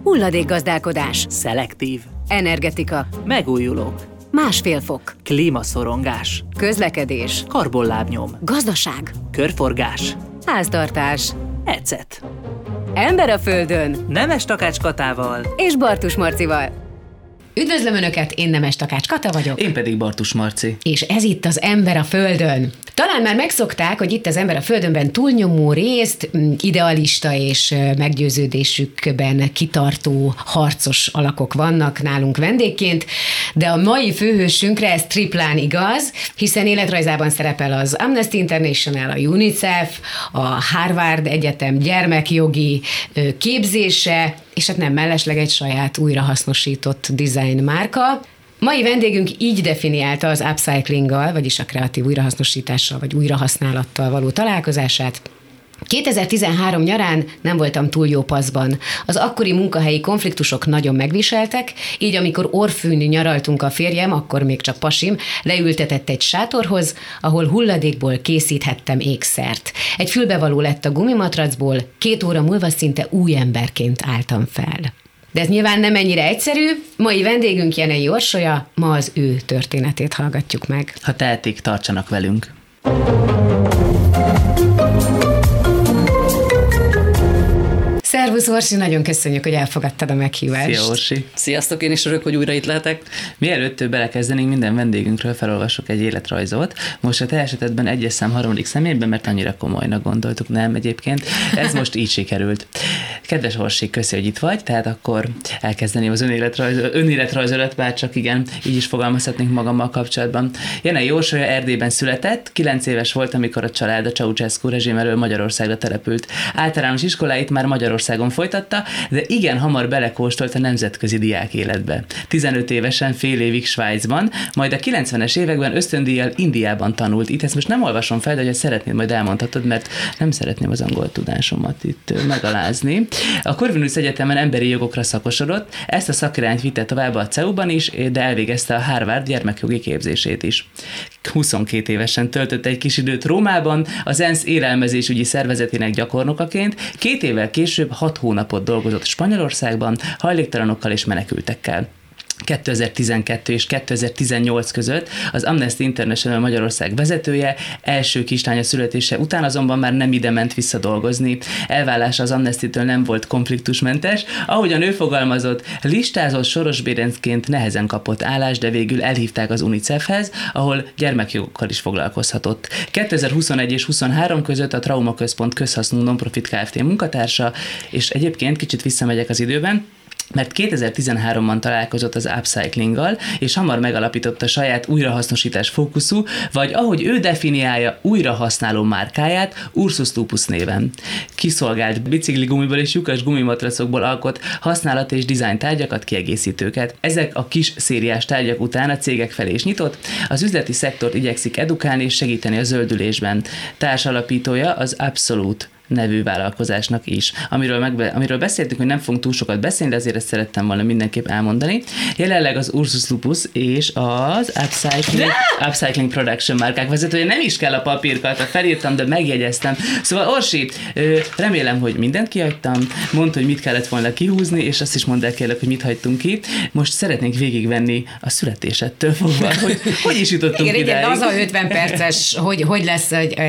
Hulladékgazdálkodás. Szelektív. Energetika. Megújulók. 1,5 fok. Klímaszorongás. Közlekedés. Karbonlábnyom. Gazdaság. Körforgás. Háztartás. Ecet. Ember a földön. Nemes Takács Katával. És Bartus Marcival. Üdvözlöm Önöket, én Nemes Takács Kata vagyok. Én pedig Bartus Marci. És ez itt az Ember a Földön. Talán már megszokták, hogy itt az Ember a Földönben túlnyomó részt idealista és meggyőződésükben kitartó harcos alakok vannak nálunk vendégként, de a mai főhősünkre ez triplán igaz, hiszen életrajzában szerepel az Amnesty International, a UNICEF, a Harvard Egyetem gyermekjogi képzése, és hát nem mellesleg egy saját újrahasznosított design márka. Mai vendégünk így definiálta az upcyclinggal, vagyis a kreatív újrahasznosítással vagy újrahasználattal való találkozását. 2013 nyarán nem voltam túl jó paszban. Az akkori munkahelyi konfliktusok nagyon megviseltek, így amikor Orrfűn nyaraltunk a férjem, akkor még csak pasim, leültetett egy sátorhoz, ahol hulladékból készíthettem ékszert. Egy fülbevaló lett a gumimatracból, 2 óra múlva szinte új emberként álltam fel. De ez nyilván nem ennyire egyszerű. Mai vendégünk Jenei Orsolya, ma az ő történetét hallgatjuk meg. Ha tehetik, tartsanak velünk. Szervusz Orsi, nagyon köszönjük, hogy elfogadtad a meghívást. Szia Orsi. Sziasztok, én is örülök, hogy újra itt lehetek. Mielőtt belekezdenénk, minden vendégünkről felolvasok egy életrajzot. Most a te esetedben 1. szám 3. személyben, mert annyira komolynak gondoltuk, nem egyébként. Ez most így sikerült. Kedves Orsi, köszi, hogy itt vagy, tehát akkor elkezdeném az önéletrajzolat, bár csak igen, így is fogalmazhatnék magammal kapcsolatban. Jenei Orsolya Erdélyben született, 9 éves volt, amikor a család a Ceausescu rezsim elől Magyarországra települt. Általános iskoláit már Magyarországon folytatta, de igen hamar belekóstolt a nemzetközi diák életbe. 15 évesen fél évig Svájcban, majd a 90-es években ösztöndíjjal Indiában tanult. Itt ezt most nem olvasom fel, de hogy szeretnéd, majd elmondhatod, mert nem szeretném az angol tudásomat itt megalázni. A Corvinus Egyetemen emberi jogokra szakosodott, ezt a szakirányt vitte tovább a CEU-ban is, de elvégezte a Harvard gyermekjogi képzését is. 22 évesen töltött egy kis időt Rómában, az ENSZ élelmezésügyi szervezetének gyakornokaként, 2 évvel később 6 hónapot dolgozott Spanyolországban, hajléktalanokkal és menekültekkel. 2012 és 2018 között az Amnesty International Magyarország vezetője, első kislánya születése után azonban már nem ide ment vissza dolgozni. Elválása az Amnestytől nem volt konfliktusmentes, ahogyan ő fogalmazott, listázott sorosbérencként nehezen kapott állást, de végül elhívták az UNICEF-hez, ahol gyermekjogokkal is foglalkozhatott. 2021 és 23 között a Trauma Központ közhasznú non-profit Kft. Munkatársa, és egyébként kicsit visszamegyek az időben, mert 2013-ban találkozott az upcyclinggal, és hamar megalapította saját újrahasznosítás fókuszú, vagy ahogy ő definiálja, újrahasználó márkáját Ursus Lupus néven. Kiszolgált bicikligumiből és lyukas gumimatracokból alkot használat és dizájn tárgyakat, kiegészítőket. Ezek a kis szériás tárgyak után a cégek felé is nyitott, az üzleti szektort igyekszik edukálni és segíteni a zöldülésben. Társalapítója az Absolute nevű vállalkozásnak is. Amiről beszéltünk, hogy nem fogunk túl sokat beszélni, de azért ezt szerettem volna mindenképp elmondani. Jelenleg az Ursus Lupus és az Upcycling Production márkák vezetője. Nem is kell a papírkat, felírtam, de megjegyeztem. Szóval Orsi, remélem, hogy mindent kihagytam, mondd, hogy mit kellett volna kihúzni, és azt is mondd el kérlek, hogy mit hagytunk ki. Most szeretnénk végigvenni a születésettől fogva, hogy is jutottunk idáig. Igen, az a 50 perces, hogy lesz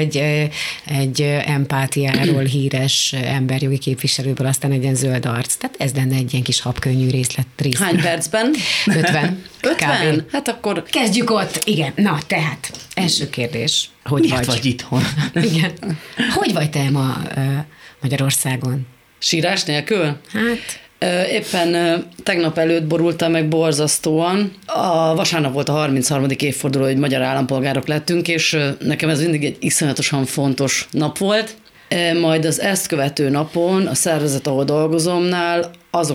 egy empátiáról híres emberjogi képviselőből aztán egy ilyen zöld arc. Tehát ez lenne egy ilyen kis habkönnyű részlet. Hány percben? 50. 50? Hát akkor... Kezdjük ott. Igen. Na, tehát első kérdés. Hogy miért vagy itthon? Igen. Hogy vagy te ma Magyarországon? Sírás nélkül? Hát... Éppen tegnap előtt borultam meg borzasztóan. A vasárnap volt a 33. évforduló, hogy magyar állampolgárok lettünk, és nekem ez mindig egy iszonyatosan fontos nap volt. Majd az ezt követő napon a szervezet, ahol dolgozomnál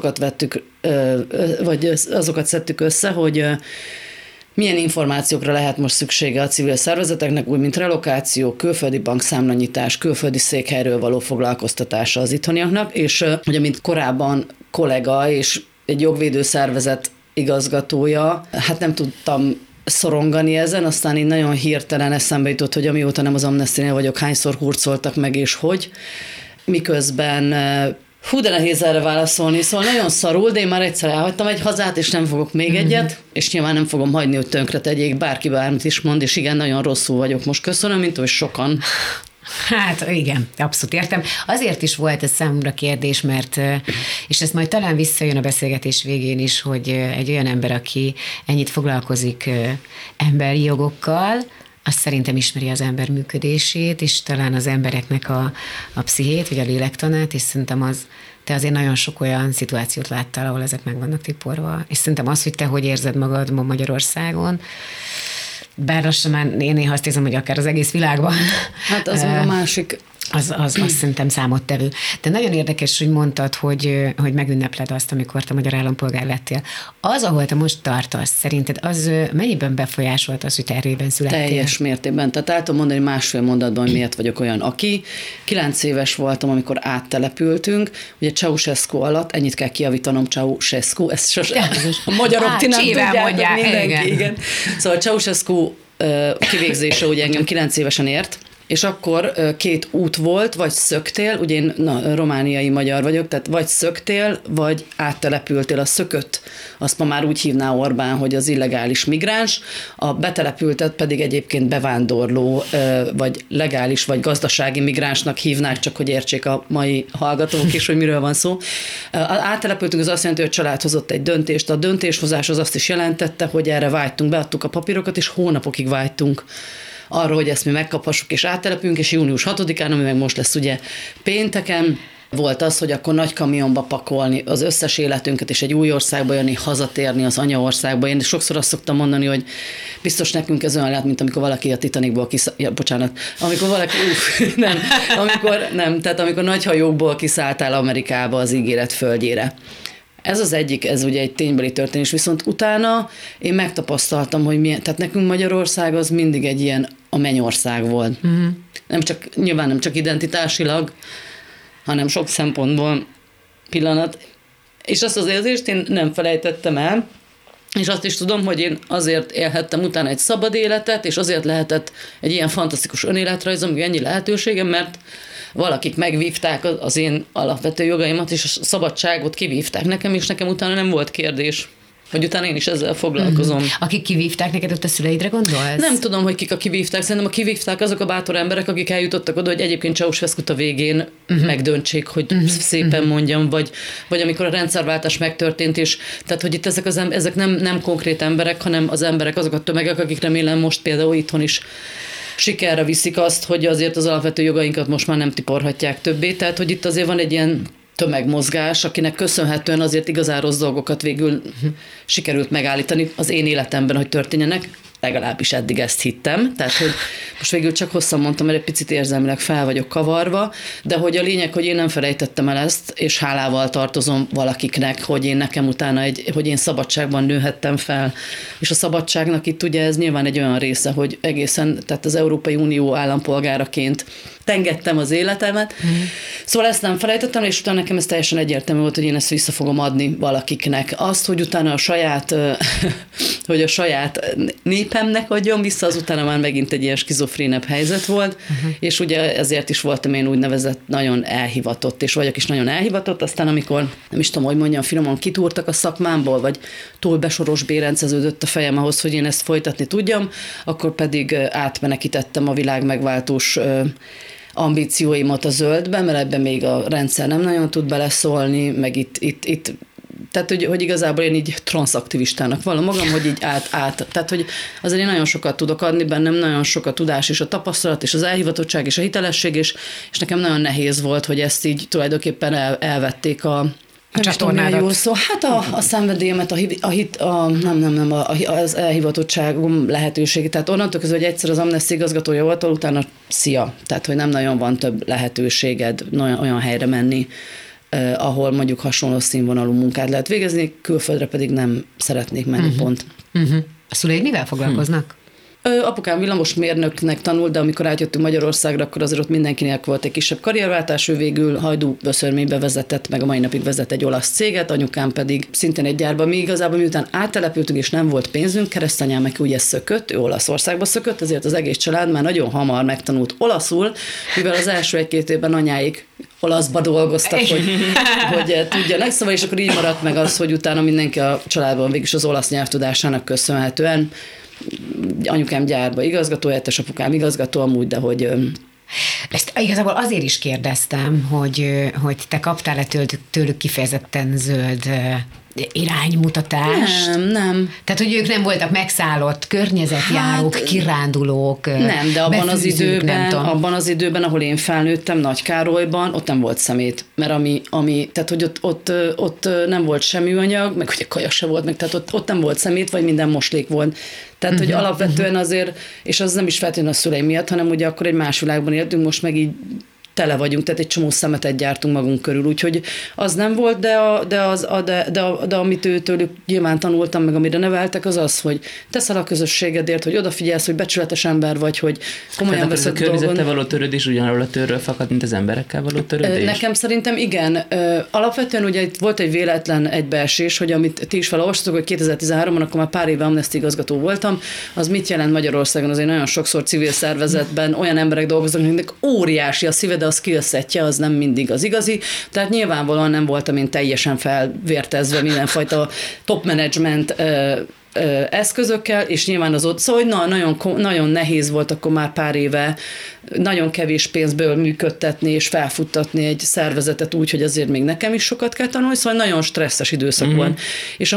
azokat szedtük össze, hogy milyen információkra lehet most szüksége a civil szervezeteknek, úgy mint relokáció, külföldi bankszámlanyítás, külföldi székhelyről való foglalkoztatása az itthoniaknak, és ugye mint korábban kollega és egy jogvédő szervezet igazgatója, hát nem tudtam szorongani ezen, aztán így nagyon hirtelen eszembe jutott, hogy amióta nem az Amnestynél vagyok, hányszor hurcoltak meg és hogy. Miközben Hú, de nehéz erre válaszolni, szóval nagyon szarul, de én már egyszer elhagytam egy hazát, és nem fogok még egyet, és nyilván nem fogom hagyni, hogy tönkre tegyék, bárki bármit is mond, és igen, nagyon rosszul vagyok most, köszönöm, mint hogy sokan. Hát igen, abszolút értem. Azért is volt ez számomra kérdés, mert, és ez majd talán visszajön a beszélgetés végén is, hogy egy olyan ember, aki ennyit foglalkozik emberi jogokkal, azt szerintem ismeri az ember működését, és talán az embereknek a pszichét, vagy a lélektanát, és szerintem te azért nagyon sok olyan szituációt láttál, ahol ezek meg vannak tiporva. És szerintem az, hogy te hogy érzed magad ma Magyarországon, bár lassan már én néha azt érzem, hogy akár az egész világban. Hát az a másik. Az szerintem számottevő. De nagyon érdekes, hogy mondtad, hogy megünnepled azt, amikor te magyar állampolgár lettél. Az, ahol te most tartasz, szerinted az mennyiben befolyásolt az, hogy te Erdélyben születtél? Teljes mértékben. Tehát el tudom mondani másfél mondatban, hogy miért vagyok olyan, aki. 9 éves voltam, amikor áttelepültünk. Ugye Ceausescu alatt, ennyit kell kijavítanom, Ceausescu, ezt sosem. A magyarok ti nem tudjátok, mindenki. Igen. Szóval Ceausescu kivégzése ugye engem 9 évesen ért, és akkor 2 út volt, vagy szöktél, ugye én romániai magyar vagyok, tehát vagy szöktél, vagy áttelepültél. A szökött, azt ma már úgy hívná Orbán, hogy az illegális migráns, a betelepültet pedig egyébként bevándorló, vagy legális, vagy gazdasági migránsnak hívnák, csak hogy értsék a mai hallgatók is, hogy miről van szó. Áttelepültünk, az azt jelenti, hogy a család hozott egy döntést. A döntéshozás az azt is jelentette, hogy erre vágytunk, beadtuk a papírokat, és hónapokig vágytunk arra, hogy ezt mi megkaphassuk és áttelepünk, és június 6-án, ami meg most lesz ugye pénteken, volt az, hogy akkor nagy kamionba pakolni az összes életünket, és egy új országba jönni, hazatérni az anyaországba. Én sokszor azt szoktam mondani, hogy biztos nekünk ez olyan lehet, mint amikor valaki a Titanicból amikor nagy hajókból kiszálltál Amerikába az ígéret földjére. Ez az egyik, ez ugye egy ténybeli történés, viszont utána én megtapasztaltam, hogy milyen, tehát nekünk Magyarország az mindig egy ilyen a mennyország volt. Nyilván nem csak identitásilag, hanem sok szempontból pillanat. És azt az érzést én nem felejtettem el, és azt is tudom, hogy én azért élhettem utána egy szabad életet, és azért lehetett egy ilyen fantasztikus önéletrajzom, hogy ennyi lehetőségem, mert valakik megvívták az én alapvető jogaimat, és a szabadságot kivívták nekem, és nekem utána nem volt kérdés, hogy utána én is ezzel foglalkozom. Akik kivívták neked, ott a szüleidre gondolsz? Nem tudom, hogy kik a kivívták. Szerintem a kivívták azok a bátor emberek, akik eljutottak oda, hogy egyébként Ceausescut a végén megdöntsék, hogy szépen mondjam, vagy amikor a rendszerváltás megtörtént, és tehát, hogy itt ezek nem konkrét emberek, hanem az emberek, azok a tömegek, akik remélem most például itthon is sikerre viszik azt, hogy azért az alapvető jogainkat most már nem tiporhatják többé. Tehát, hogy itt azért van egy ilyen tömegmozgás, akinek köszönhetően azért igazán rossz dolgokat végül sikerült megállítani az én életemben, hogy történjenek. Legalábbis eddig ezt hittem. Tehát, hogy most végül csak hosszan mondtam, mert egy picit érzelmileg fel vagyok kavarva, de hogy a lényeg, hogy én nem felejtettem el ezt, és hálával tartozom valakiknek, hogy én nekem utána hogy én szabadságban nőhettem fel. És a szabadságnak itt ugye ez nyilván egy olyan része, hogy egészen, tehát az Európai Unió állampolgáraként tengettem az életemet. Szóval ezt nem felejtettem, és utána nekem ez teljesen egyértelmű volt, hogy én ezt vissza fogom adni valakiknek. Azt, hogy utána a saját népemnek adjon vissza, az utána már megint egy ilyen skizofrénebb helyzet volt, és ugye ezért is voltam én úgynevezett nagyon elhivatott, és vagyok is nagyon elhivatott, aztán amikor, nem is tudom, hogy mondjam, finoman kitúrtak a szakmámból, vagy túl besoros bérenceződött a fejem ahhoz, hogy én ezt folytatni tudjam, akkor pedig átmenekítettem a világ megváltós ambícióimat a zöldbe, mert ebben még a rendszer nem nagyon tud beleszólni, meg itt tehát, hogy igazából én így transzaktivistának vallom magam, hogy így tehát, hogy azért én nagyon sokat tudok adni, bennem nagyon sok a tudás és a tapasztalat, és az elhivatottság és a hitelesség, és neaz nagyon nehéz volt, hogy ezt így tulajdonképpen elvették a csatornádat. Szó. Hát a szenvedélyemet, az elhivatottságom lehetőség. Tehát onnantól kezdve, hogy egyszer az Amnesty igazgatója volt, utána szia. Tehát, hogy nem nagyon van több lehetőséged olyan helyre menni, ahol mondjuk hasonló színvonalú munkát lehet végezni, külföldre pedig nem szeretnék menni pont. A szüleid mivel foglalkoznak? Apukám villamosmérnöknek tanult, de amikor átjöttünk Magyarországra, akkor azért ott mindenkinek volt egy kisebb karrierváltás, ő végül Hajdú-Böszörménybe vezetett, meg a mai napig vezet egy olasz céget, anyukám pedig szintén egy gyárban. Mi igazából miután áttelepültünk és nem volt pénzünk, keresztanyám meg ugye szökött, ő Olaszországba szökött, ezért az egész család már nagyon hamar megtanult olaszul, mivel az első 1-2 évben anyáik olaszba dolgoztak, hogy tudjanak, szóval, és akkor így maradt meg az, hogy utána mindenki a családban végig az olasz nyelvtudásának köszönhetően, anyukám gyárba igazgatóhelyettes, apukám igazgató amúgy, de hogy... Ezt igazából azért is kérdeztem, hogy te kaptál-e tőlük kifejezetten zöld iránymutatást? Nem. Tehát, hogy ők nem voltak megszállott környezetjárók, kirándulók. Nem, de abban az időben, ahol én felnőttem, Nagykárolyban, ott nem volt szemét, mert tehát, hogy ott nem volt semmi anyag, meg ugye kaja se volt, meg tehát ott nem volt szemét, vagy minden moslék volt. Tehát, hogy alapvetően azért, és az nem is feltétlenül a szüleim miatt, hanem ugye akkor egy más világban éltünk, most meg így tele vagyunk, tehát egy csomó szemetet gyártunk magunk körül, úgyhogy az nem volt, de amit tőlük nyilván tanultam, meg amire neveltek, az az, hogy teszel a közösségedért, hogy odafigyelsz, hogy becsületes ember vagy, hogy komolyan veszed dolgon. A környezettel való törődés ugyanarról a törről fakad, mint az emberekkel való törődés? Nekem szerintem igen. Alapvetően ugye itt volt egy véletlen egybeesés, hogy amit ti is felolvastatok, hogy 2013-ban, akkor már pár éve Amnesty igazgató voltam, az mit jelent Magyarországon? Azért nagyon sokszor civil szervezetben olyan emberek dolgoznak, akiknek óriási a szíve, de a skillsetje az nem mindig az igazi. Tehát nyilvánvalóan nem voltam én teljesen felvértezve mindenfajta top management eszközökkel, és nyilván az ott, szóval nagyon nehéz volt akkor már pár éve nagyon kevés pénzből működtetni és felfuttatni egy szervezetet úgy, hogy azért még nekem is sokat kell tanulni, szóval nagyon stresszes időszak volt. És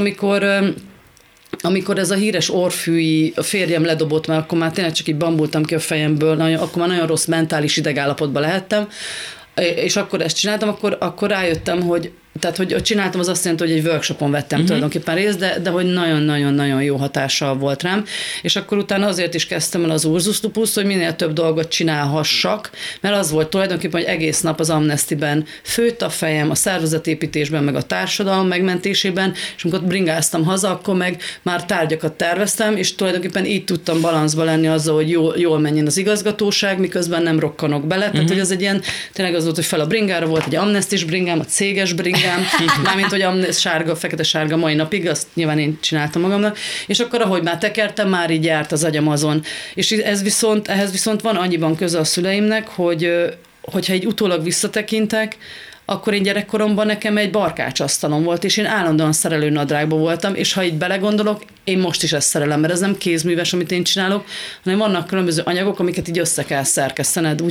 amikor ez a híres orfűi férjem ledobott, mert akkor már tényleg csak így bambultam ki a fejemből, akkor már nagyon rossz mentális idegállapotban lehettem, és akkor ezt csináltam, akkor rájöttem, hogy csináltam, az azt jelenti, hogy egy workshopon vettem tulajdonképpen részt, de hogy nagyon-nagyon-nagyon jó hatással volt rám, és akkor utána azért is kezdtem el az Ursus Lupus, hogy minél több dolgot csinálhassak, mert az volt tulajdonképpen, hogy egész nap az Amnestyben főtt a fejem, a szervezetépítésben, meg a társadalom megmentésében, és amikor bringáztam haza, akkor meg már tárgyakat terveztem, és tulajdonképpen így tudtam balanszba lenni azzal, hogy jól menjen az igazgatóság, miközben nem rokkanok bele, tehát hogy az egy ilyen, tényleg az volt, hogy fel a bringára volt egy amnestys bringám, a céges bringám, mármint, hogy fekete-sárga mai napig, azt nyilván én csináltam magamnak, és akkor, ahogy már tekertem, már így járt az agyam azon. És ehhez viszont van annyiban köze a szüleimnek, hogyha egy utólag visszatekintek, akkor én gyerekkoromban nekem egy barkácsasztalom volt, és én állandóan szerelőnadrágban voltam, és ha így belegondolok, én most is ezt szerelem, mert ez nem kézműves, amit én csinálok, hanem vannak különböző anyagok, amiket így össze kell szerkesztened,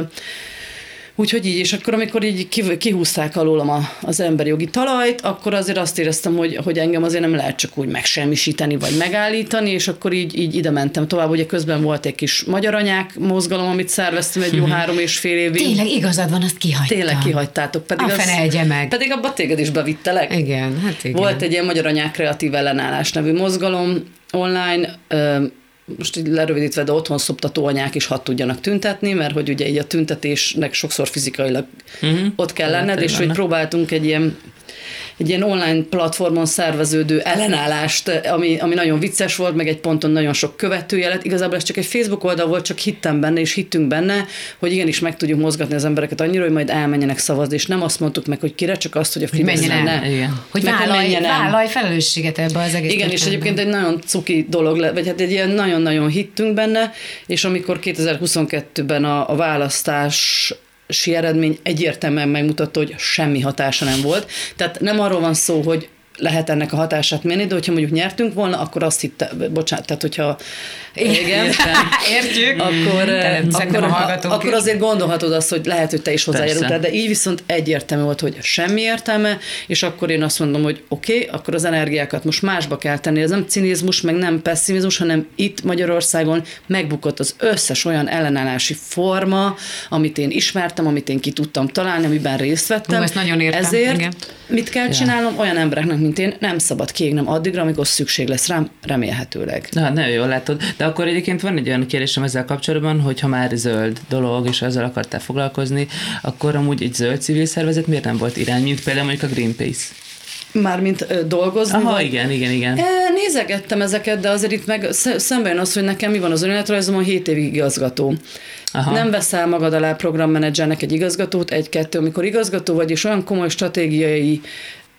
úgyhogy így, és akkor, amikor így kihúzták alólam az emberi jogi talajt, akkor azért azt éreztem, hogy engem azért nem lehet csak úgy megsemmisíteni, vagy megállítani, és akkor így ide mentem tovább. Ugye közben volt egy kis magyar anyák mozgalom, amit szerveztem egy jó 3,5 évig. Tényleg igazad van, azt kihagytam. Tényleg kihagytátok. Pedig abba téged is bevittelek. Igen, hát igen. Volt egy ilyen magyar anyák kreatív ellenállás nevű mozgalom online, most így lerövidítve, de otthon szoptató anyák is hadd tudjanak tüntetni, mert hogy ugye így a tüntetésnek sokszor fizikailag ott kell lenned, és hogy próbáltunk egy ilyen online platformon szerveződő ellenállást, ami nagyon vicces volt, meg egy ponton nagyon sok követője lett. Igazából ez csak egy Facebook oldal volt, csak hittem benne, és hittünk benne, hogy igenis meg tudjuk mozgatni az embereket annyira, hogy majd elmenjenek szavazni, és nem azt mondtuk meg, hogy kire, csak azt, hogy a Fidesz ne. Hogy vállalj felelősséget ebbe az egész. Igen, és egyébként egy nagyon cuki dolog, vagy hát egy ilyen nagyon-nagyon hittünk benne, és amikor 2022-ben a választás eredmény egyértelműen megmutatta, hogy semmi hatása nem volt. Tehát nem arról van szó, hogy lehet ennek a hatását mérni, de hogyha mondjuk nyertünk volna, akkor azt hitte, bocsánat, tehát hogyha igen, értjük, akkor azért gondolhatod azt, hogy lehet, hogy te is hozzájárultál, de így viszont egyértelmű volt, hogy semmi értelme, és akkor én azt mondom, hogy oké, akkor az energiákat most másba kell tenni. Ez nem cinizmus, meg nem pessimizmus, hanem itt Magyarországon megbukott az összes olyan ellenállási forma, amit én ismertem, amit én ki tudtam találni, amiben részt vettem. Ezt nagyon értem. Ezért igen. Mit kell csinálnom? Olyan embereknek, mint én, nem szabad kiégnem addigra, amikor szükség lesz rám, remélhetőleg. Na, nagyon jól látod. De akkor egyébként van egy olyan kérdésem ezzel kapcsolatban, hogy ha már zöld dolog, és ezzel akartál foglalkozni, akkor amúgy egy zöld civil szervezet miért nem volt irány, mint például mondjuk a Greenpeace? Mármint dolgozni? Aha, vagy? Igen. Nézegettem ezeket, de azért itt meg szemben jön az, hogy nekem mi van az önéletrajzomon 7 évig igazgató. Aha. Nem veszel magad alá programmenedzsernek egy igazgatót, 1-2, amikor igazgató vagy, és olyan komoly stratégiai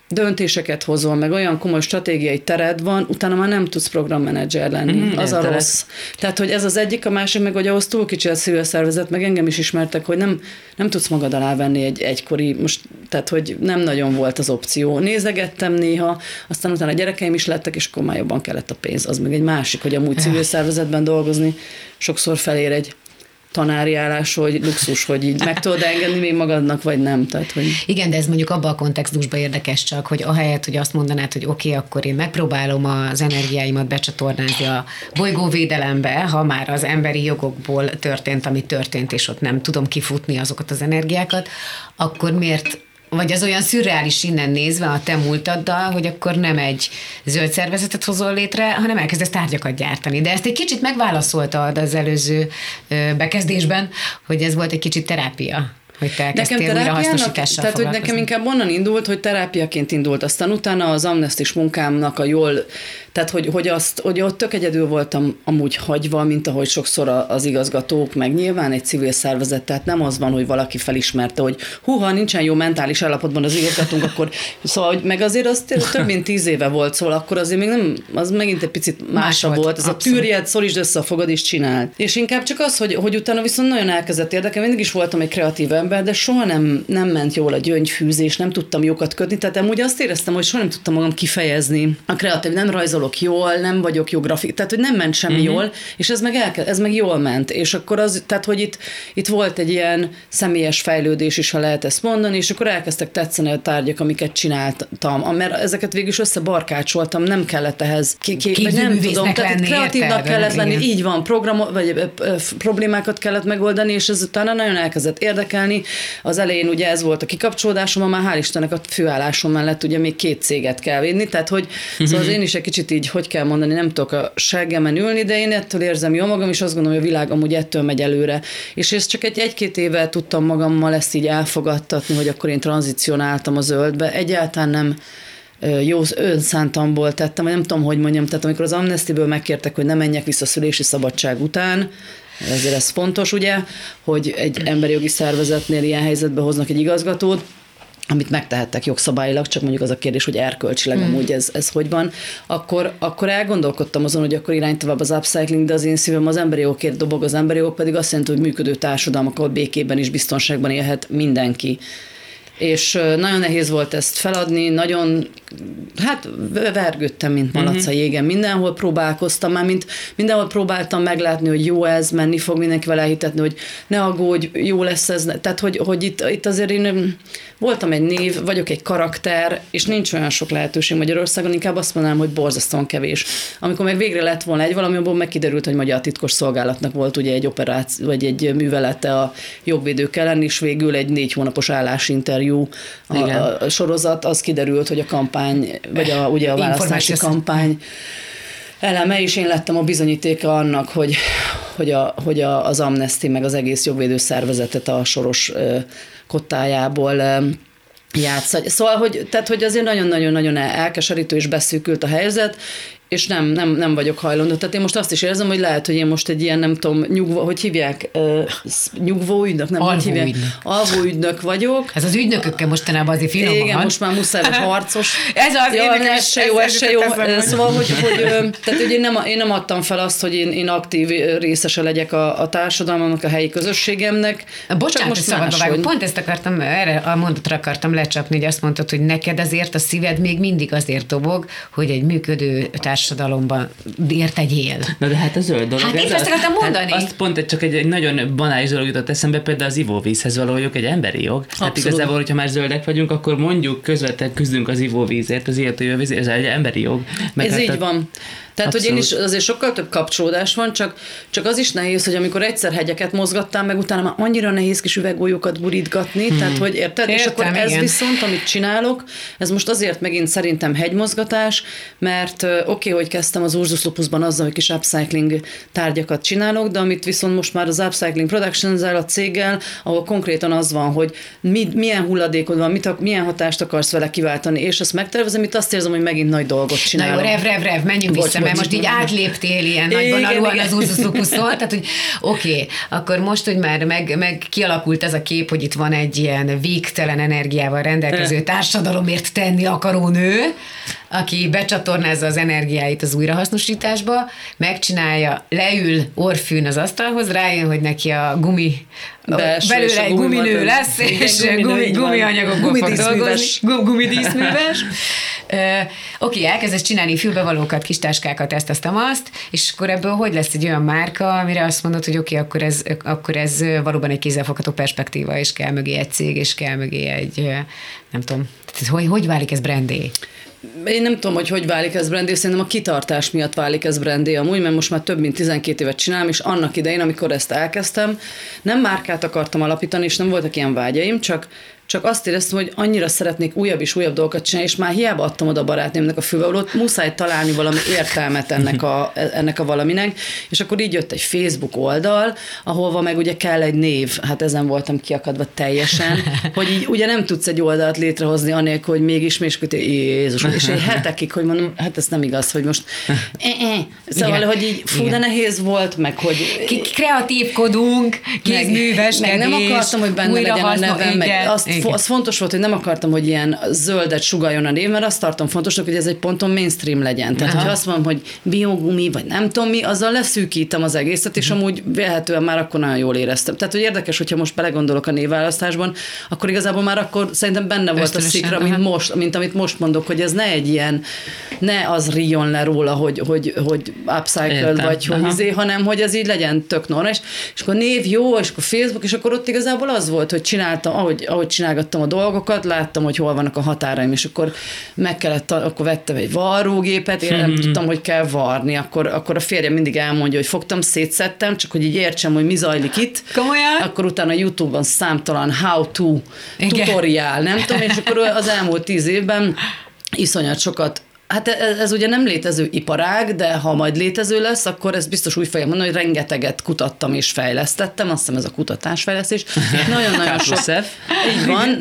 döntéseket hozol, meg olyan komoly stratégiai tered van, utána már nem tudsz programmenedzser lenni. Az a rossz. Tehát, hogy ez az egyik, a másik meg, hogy ahhoz túl kicsi a civil szervezet, meg engem is ismertek, hogy nem tudsz magad alá venni egy egykori, most, tehát, hogy nem nagyon volt az opció. Nézegettem néha, aztán utána a gyerekeim is lettek, és akkor már jobban kellett a pénz. Az meg egy másik, hogy amúgy civil szervezetben dolgozni sokszor felér egy tanári állás, hogy luxus, hogy így meg tudod engedni még magadnak, vagy nem. Tehát, hogy... Igen, de ez mondjuk abban a kontextusban érdekes csak, hogy ahelyett, hogy azt mondanád, hogy oké, akkor én megpróbálom az energiáimat becsatornázni a bolygóvédelembe, ha már az emberi jogokból történt, ami történt, és ott nem tudom kifutni azokat az energiákat, akkor miért vagy az olyan szürreális innen nézve a te múltaddal, hogy akkor nem egy zöld szervezetet hozol létre, hanem elkezdesz tárgyakat gyártani. De ezt egy kicsit megválaszoltad az előző bekezdésben, hogy ez volt egy kicsit terápia, hogy te elkezdtél újra hasznosítással tehát, hogy nekem inkább onnan indult, hogy terápiaként indult. Aztán utána az amnestis munkámnak a jól, tehát hogy ott tök egyedül voltam amúgy hagyva, mint ahogy sokszor az igazgatók, meg nyilván egy civil szervezet, tehát nem az van, hogy valaki felismerte, hogy ha nincsen jó mentális állapotban az igazgatónk, akkor szóval, hogy meg azért az több mint 10 éve volt, szóval akkor azért még nem, az megint egy picit másabb volt. Ez abszolút. A tűrjed, szorítsd össze a fogad és csináld. És inkább csak az, hogy utána viszont nagyon elkezdett érdekelni, mindig is voltam egy kreatív ember, de soha nem ment jól a gyöngyfűzés, nem tudtam jókat kötni, tehát amúgy azt éreztem, hogy soha nem tudtam magam kifejezni. A kreatív, nem rajzolok jól, nem vagyok jó grafik, tehát hogy nem ment semmi jól, és ez meg jól ment. És akkor az, tehát hogy itt volt egy ilyen személyes fejlődés is, ha lehet ezt mondani, és akkor elkezdtek tetszeni a tárgyak, amiket csináltam, mert ezeket végül is összebarkácsoltam, nem kellett ehhez nem tudom, tehát kreatívnak kellett lenni, így van, problémákat kellett megoldani, és ez utána nagyon elkezdett érdekelni. Az elején ugye ez volt a kikapcsolódásom, már hál' Istennek a főállásom mellett ugye még 2 céget kell vinni, tehát hogy szóval az én is egy kicsit így, hogy kell mondani, nem tudok a seggemen ülni, de én ettől érzem jól magam, és azt gondolom, hogy a világ amúgy ettől megy előre. És ezt csak egy-két éve tudtam magammal ezt így elfogadtatni, hogy akkor én tranzicionáltam a zöldbe. Egyáltalán nem jó önszántamból tettem, vagy nem tudom, hogy mondjam, tehát amikor az Amnestyből megkértek, hogy ne menjek vissza szülési szabadság után, ezért ez fontos, ugye, hogy egy emberi jogi szervezetnél ilyen helyzetbe hoznak egy igazgatót, amit megtehettek jogszabályilag, csak mondjuk az a kérdés, hogy erkölcsileg amúgy ez hogy van, akkor elgondolkodtam azon, hogy akkor irány tovább az upcycling, de az én szívem az emberi jogokért dobog, az emberi jogok pedig azt jelenti, hogy működő társadalmak, ahol békében és biztonságban élhet mindenki. És nagyon nehéz volt ezt feladni, nagyon, vergődtem, mint malac a jégen. Mindenhol próbálkoztam, mindenhol próbáltam meglátni, hogy jó ez, menni fog, mindenkivel elhitetni, hogy ne aggódj, jó lesz ez. Tehát, hogy itt azért én voltam egy név, vagyok egy karakter, és nincs olyan sok lehetőség Magyarországon, inkább azt mondanám, hogy borzasztóan kevés. Amikor meg végre lett volna egy valami, abból megkiderült, hogy Magyar Titkos Szolgálatnak volt ugye egy operáció, vagy egy művelete a jogvédők ellen, és végül egy 4 hónapos állásinterjú a sorozat, az kiderült, hogy a kampány, vagy ugye a választási kampány eleme, és én lettem a bizonyítéka annak, hogy az Amnesty meg az egész jogvédő szervezetet a Soros kottájából játssza. Szóval, hogy azért nagyon-nagyon-nagyon elkeserítő és beszűkült a helyzet, és nem vagyok hajlandó. Tehát én most azt is érzem, hogy lehet, hogy én most egy ilyen, nem tudom, hogy hívják? Nyugvóügynök? Nem, hogy hívják? Alvóügynök vagyok. Ez az ügynökökkel mostanában azért finoman van. Igen, most már muszáj, hogy harcos. Ez az ez se jó. Szóval, hogy én nem adtam fel azt, hogy én aktív részese legyek a társadalomnak, a helyi közösségemnek. Bocsánat, most szabadba vágom. Pont ezt akartam, erre a mondatra akartam lecsapni, hogy azt mondtad, hogy neked azért a szíved még mindig azért dobog, hogy egy működő társadalomban értegyél. Na de hát a zöld dolog. Hát én ezt akartam mondani. Azt pont csak egy nagyon banális dolog jutott eszembe, például az ivóvízhez való jog egy emberi jog. Hát igazából, hogyha már zöldek vagyunk, akkor mondjuk közvetlenül küzdünk az ivóvízért, az illető ivóvízért, ez egy emberi jog. Ez így van. Tehát, hogy én is azért sokkal több kapcsolódás van, csak az is nehéz, hogy amikor egyszer hegyeket mozgattam, meg utána már annyira nehéz kis üveggólyókat burítgatni, tehát, hogy érted? És akkor ez igen. Viszont, amit csinálok, ez most azért megint szerintem hegymozgatás, mert oké, hogy kezdtem az Ursus Lupusban azzal, hogy kis upcycling tárgyakat csinálok, de amit viszont most már az Upcycling Productions-el, a céggel, ahol konkrétan az van, hogy milyen hulladékod van, milyen hatást akarsz vele kiváltani, és ezt megtervezem, itt azt érzem, hogy megint nagy dolgot csinálok. Na jó, rev, menjünk vissza, mert most így átléptél ilyen nagyvonalúan az Ursus Lupuson, tehát hogy oké, akkor most, hogy már meg kialakult ez a kép, hogy itt van egy ilyen végtelen energiával rendelkező társadalomért tenni akaró nő, aki becsatornázza az energiáit az újrahasznosításba, megcsinálja, leül orfűn az asztalhoz, rájön, hogy neki a belőle egy guminő lesz, és gumianyagokból fog dolgozni. Gumidíszműves. Oké, elkezdesz csinálni fülbevalókat, kis táskákat, ezt, azt, és akkor ebből hogy lesz egy olyan márka, amire azt mondod, hogy oké, akkor ez valóban egy kézzelfogható perspektíva, és kell mögé egy cég, és kell mögé egy, nem tudom, hogy válik ez brandé? Én nem tudom, hogy válik ez brandé, szerintem a kitartás miatt válik ez brandé amúgy, mert most már több mint 12 évet csinálom, és annak idején, amikor ezt elkezdtem, nem márkát akartam alapítani, és nem voltak ilyen vágyaim, csak azt éreztem, hogy annyira szeretnék újabb és újabb dolgokat csinálni, és már hiába adtam oda a barátnőmnek a fülbevalót, muszáj találni valami értelmet ennek a valaminek, és akkor így jött egy Facebook oldal, ahol meg ugye kell egy név, hát ezen voltam kiakadva teljesen, hogy így ugye nem tudsz egy oldalt létrehozni anélkül, hogy mégis, Jézus, és egy hetekig, hogy mondom, hát ez nem igaz, hogy most szóval, igen, hogy így de nehéz volt, meg hogy kreatívkodunk, kézműveskedés, meg nem akartam, hogy benne legyen a nevem, meg az fontos volt, hogy nem akartam, hogy ilyen zöldet sugalljon a név, mert azt tartom fontosnak, hogy ez egy ponton mainstream legyen. Tehát, hogyha azt mondom, hogy biogumi, vagy nem tudom mi, azzal leszűkítem az egészet, és amúgy vélhetően már akkor nagyon jól éreztem. Tehát, hogy érdekes, hogyha most belegondolok a névválasztásban, akkor igazából már akkor szerintem benne volt a szikra, mint amit most mondok, hogy ez ne egy ilyen, ne az ríjon le róla, hogy upcycle, vagy hogy hanem hogy ez így legyen tök normális. És akkor név jó, és akkor Facebook, és akkor ott igazából az volt, hogy csináltam, ahogy csinálgattam a dolgokat, láttam, hogy hol vannak a határaim, és akkor akkor vettem egy varrógépet, én nem tudtam, hogy kell varni, akkor a férjem mindig elmondja, hogy fogtam, szétszettem, csak hogy így értsem, hogy mi zajlik itt. Komolyan? Akkor utána YouTube-on számtalan how-to tutoriál, nem tudom, és akkor az elmúlt 10 évben iszonyat sokat. Hát ez ugye nem létező iparág, de ha majd létező lesz, akkor ezt biztos úgy fogja mondani, hogy rengeteget kutattam és fejlesztettem, azt hiszem ez a kutatásfejlesztés. Nagyon-nagyon sok. Így van,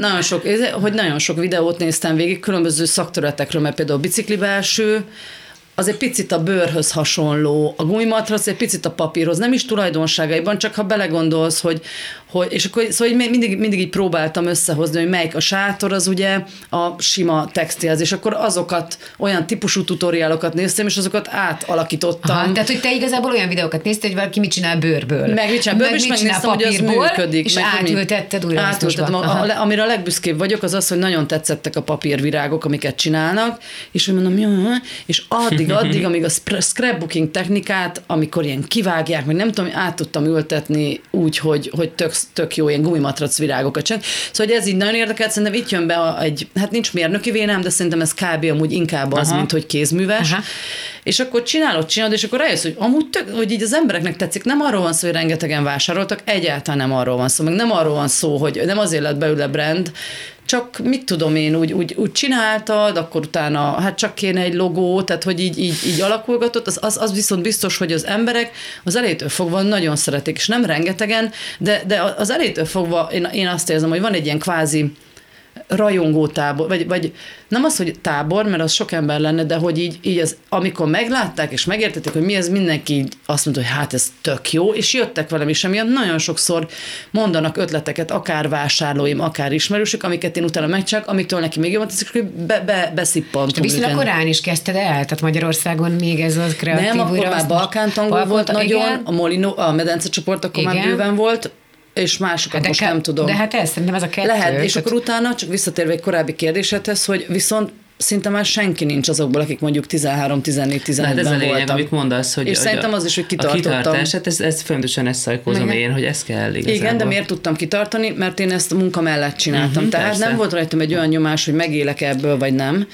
nagyon sok videót néztem végig, különböző szakterületekről, mert például biciklibelső, az egy picit a bőrhöz hasonló, a gumimatrac egy picit a papírhoz, nem is tulajdonságaiban, csak ha belegondolsz, hogy és akkor szóval mindig így próbáltam összehozni, hogy melyik a sátor, az ugye a sima textilhez, és akkor azokat, olyan típusú tutoriálokat néztem, és azokat átalakítottam. Aha, tehát, hogy te igazából olyan videókat néztél, hogy valaki mit csinál bőrből. Meg mit csinál bőrből, és megnéztem, hogy az működik. És átültetted újra. Átültettem. Amire a legbüszkébb vagyok, az, hogy nagyon tetszettek a papírvirágok, amiket csinálnak, és hogy mondom, jó, és addig, amíg a scrapbooking technikát, amikor ilyen kivágják, meg nem tudom, át tudtam ültetni úgy, hogy tök jó ilyen gumimatrac virágokat csinál. Szóval, hogy ez így nagyon érdekelt, szerintem itt jön be hát nincs mérnöki vénem, de szerintem ez kb. Amúgy inkább az, mint hogy kézműves. Aha. És akkor csinálod, és akkor rájössz, hogy amúgy hogy így az embereknek tetszik, nem arról van szó, hogy rengetegen vásároltak, egyáltalán nem arról van szó, meg nem arról van szó, hogy nem azért lett belőle brand, csak mit tudom én, úgy csináltad, akkor utána hát csak kéne egy logó, tehát hogy így alakulgatott, az viszont biztos, hogy az emberek az elejétől fogva nagyon szeretik, és nem rengetegen, de az elejétől fogva én azt érzem, hogy van egy ilyen kvázi rajongó tábor, vagy nem az, hogy tábor, mert az sok ember lenne, de hogy így az, amikor meglátták és megértették, hogy mi ez, mindenki azt mondta, hogy hát ez tök jó, és jöttek velem is, emiatt nagyon sokszor mondanak ötleteket, akár vásárlóim, akár ismerősök, amiket én utána megcsinálok, amiktől neki még jobban tetszik, hogy beszippantom. Viszont korán is kezdted el, tehát Magyarországon még ez az kreatív. Nem, akkor már Balkántangó volt nagyon, a Molino, a medence csoport akkor már bőven volt, és másokat most nem tudom. De hát ez szerintem ez a kettő. Lehet, és akkor utána, csak visszatérve egy korábbi kérdésedhez, hogy viszont szinte már senki nincs azokból, akik mondjuk 13, 14, 15-ben voltak. Ez a lényeg, amit mondasz, hogy és szerintem az is, hogy kitartottam. A kitartás, hát ez folyamatosan ezt szajkózom én, hogy ez kell igazából. Igen, de miért tudtam kitartani? Mert én ezt a munka mellett csináltam. Tehát persze. Nem volt rajtam egy olyan nyomás, hogy megélek ebből, vagy nem.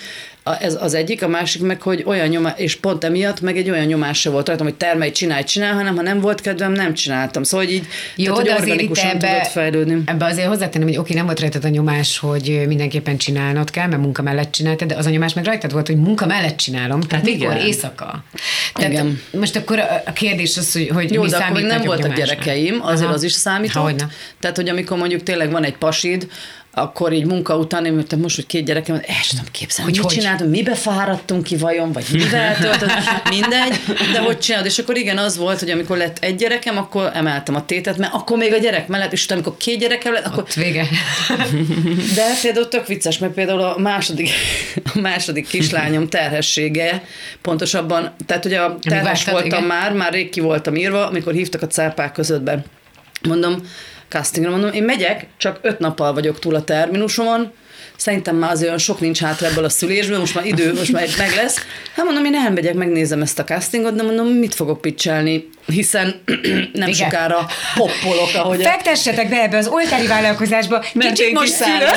Ez az egyik, a másik meg, hogy olyan nyomás, és pont emiatt meg egy olyan nyomás se volt rajtam, hogy termelj, csinál, hanem ha nem volt kedvem, nem csináltam. Szóval így jó, tehát, de hogy azért itt tudott fejlődni. Ebbe azért hozzátenem, hogy oké, nem volt rajtad a nyomás, hogy mindenképpen csinálnod kell, mert munka mellett csináltad, de az a nyomás meg rajtad volt, hogy munka mellett csinálom. Tehát mikor? Igen. Éjszaka. Tehát most akkor a kérdés az, hogy jó, mi de számít akkor nem voltak nyomásnak? gyerekeim, azért az is számított. Hogyne. Tehát, hogy amikor mondjuk tényleg van egy pasid, akkor így munka után, én mondtam most, hogy 2 gyerekem, el sem tudom képzelni, hogy csináltunk, mibe fáradtunk ki vajon, vagy mivel töltött, mindegy, de hogy csinálod. És akkor igen, az volt, hogy amikor lett egy gyerekem, akkor emeltem a tétet, mert akkor még a gyerek mellett, és utána, amikor 2 gyerekem lett, akkor... Ott vége. De például tök vicces, mert például a második kislányom terhessége, pontosabban, tehát hogy a terhes voltam már rég ki voltam írva, amikor hívtak a cápák közöttbe. Mondom, castingra mondom, én megyek, csak 5 nappal vagyok túl a terminusomon, szerintem már azért olyan sok nincs hátra ebből a szülésből, most már meg lesz. Hát mondom, én elmegyek, megnézem ezt a castingot, de mondom, mit fogok pitchelni, hiszen nem sokára hoppolok, ahogy... Fektessetek be ebbe az oltári vállalkozásba, kicsit most szülök.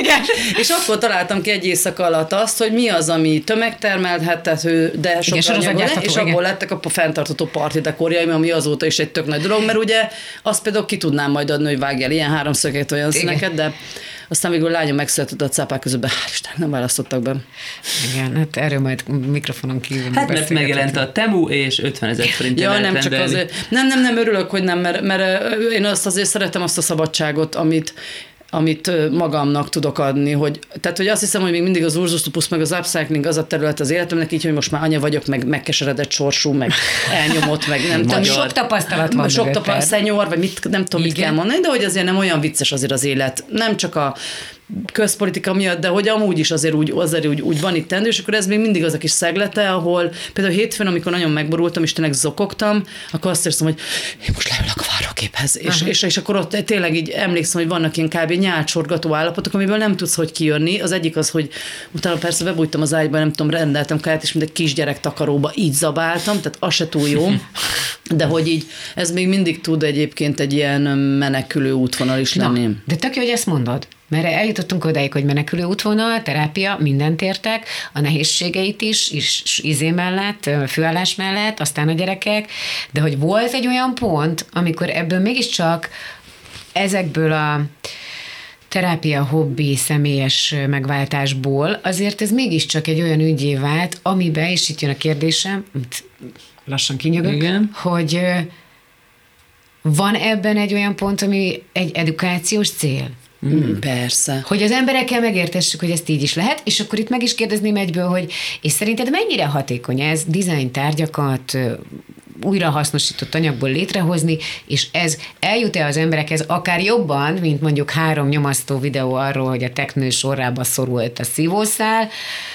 És akkor találtam ki egy éjszaka alatt azt, hogy mi az, ami tömegtermelhető, de sokkal anyagol, és abból lettek a fenntartható parti dekorjaim, ami azóta is egy tök nagy dolog, mert ugye azt például ki tudnám majd adni, hogy vágjál ilyen 3 szöget, olyan színeket, de aztán végül lányom megszületett a cápák között, hál' Isten, nem választottak be. Igen, hát erről majd mikrofonon kívül. Hát mert megjelent a Temu, és 50 000 forint. Ja, nem csak azért. Nem, örülök, hogy nem, mert én azt azért szeretem azt a szabadságot, amit magamnak tudok adni, tehát hogy azt hiszem, hogy még mindig az Ursus Lupus meg az upcycling az a terület az életemnek, így, hogy most már anya vagyok, meg megkeseredett sorsú, meg elnyomott, meg nem tudom. Sok tapasztalat van. Sok tapasztalat, szenyor, vagy nem tudom, mit kell mondani, de hogy azért nem olyan vicces azért az élet. Nem csak a közpolitika miatt, de hogy amúgy is azért úgy van itt tendő, és akkor ez még mindig az a kis szeglete, ahol például hétfőn, amikor nagyon megborultam, és tényleg zokogtam, akkor azt érzem, hogy én most leülök a várógéphez. És akkor ott tényleg így emlékszem, hogy vannak ilyen kb. Nyálcsorgató állapotok, amiből nem tudsz hogy kijönni. Az egyik az, hogy utána persze bebújtam az ágyba, nem tudom, rendeltem kaját, és mint egy kisgyerek takaróba így zabáltam, tehát az se túl jó. De hogy így ez még mindig tud egyébként egy ilyen menekülő útvonal is lenni. De tök jó, hogy ezt mondod. Mert eljutottunk odáig, hogy menekülő útvonal, terápia, mindent értek, a nehézségeit is izé mellett, főállás mellett, aztán a gyerekek, de hogy volt egy olyan pont, amikor ebből mégiscsak ezekből a terápia, hobbi, személyes megváltásból azért ez mégiscsak egy olyan ügyé vált, amiben, és itt jön a kérdésem, lassan kinyögök, hogy van ebben egy olyan pont, ami egy edukációs cél? Persze. Hogy az emberekkel megértessük, hogy ezt így is lehet, és akkor itt meg is kérdezném egyből, hogy és szerinted mennyire hatékony ez design tárgyakat újrahasznosított anyagból létrehozni, és ez eljut-e az emberekhez akár jobban, mint mondjuk 3 nyomasztó videó arról, hogy a teknő sorrába szorult a szívószál,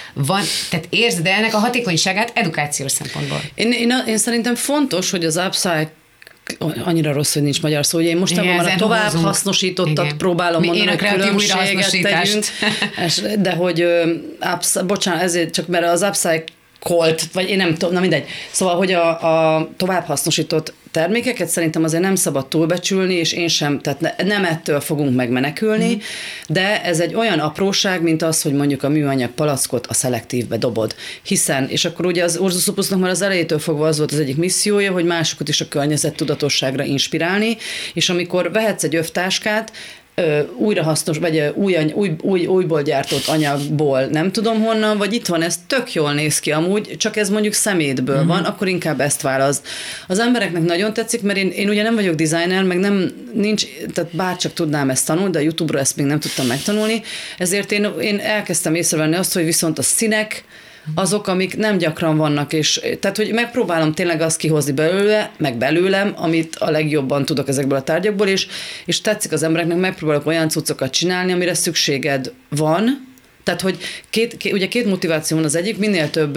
tehát érzed ennek a hatékonyságát edukációs szempontból? Én szerintem fontos, hogy az upcycle annyira rossz, hogy nincs magyar szó, hogy én most már a tovább hasznosítottat próbálom mondani, hogy különbséget tegyünk, de hogy bocsánat, ezért csak mert az upcycle vagy én nem tudom, na mindegy. Szóval, hogy a tovább hasznosított termékeket szerintem azért nem szabad túlbecsülni, és én sem, tehát nem ettől fogunk megmenekülni, de ez egy olyan apróság, mint az, hogy mondjuk a műanyag palackot a szelektívbe dobod. Hiszen, és akkor ugye az Ursus Lupusnak már az elejétől fogva az volt az egyik missziója, hogy másokat is a környezettudatosságra inspirálni, és amikor vehetsz egy övtáskát, újrahasznos, vagy újból gyártott anyagból, nem tudom honnan, vagy itt van, ez tök jól néz ki amúgy, csak ez mondjuk szemétből van, akkor inkább ezt választ. Az embereknek nagyon tetszik, mert én ugye nem vagyok designer, meg nincs, tehát bárcsak tudnám ezt tanulni, de a YouTube-ra ezt még nem tudtam megtanulni, ezért én elkezdtem észrevenni azt, hogy viszont a színek, azok, amik nem gyakran vannak, és tehát, hogy megpróbálom tényleg azt kihozni belőle, meg belőlem, amit a legjobban tudok ezekből a tárgyakból, és tetszik az embereknek, megpróbálok olyan cuccokat csinálni, amire szükséged van. Tehát, hogy ugye két motiváció van, az egyik, minél több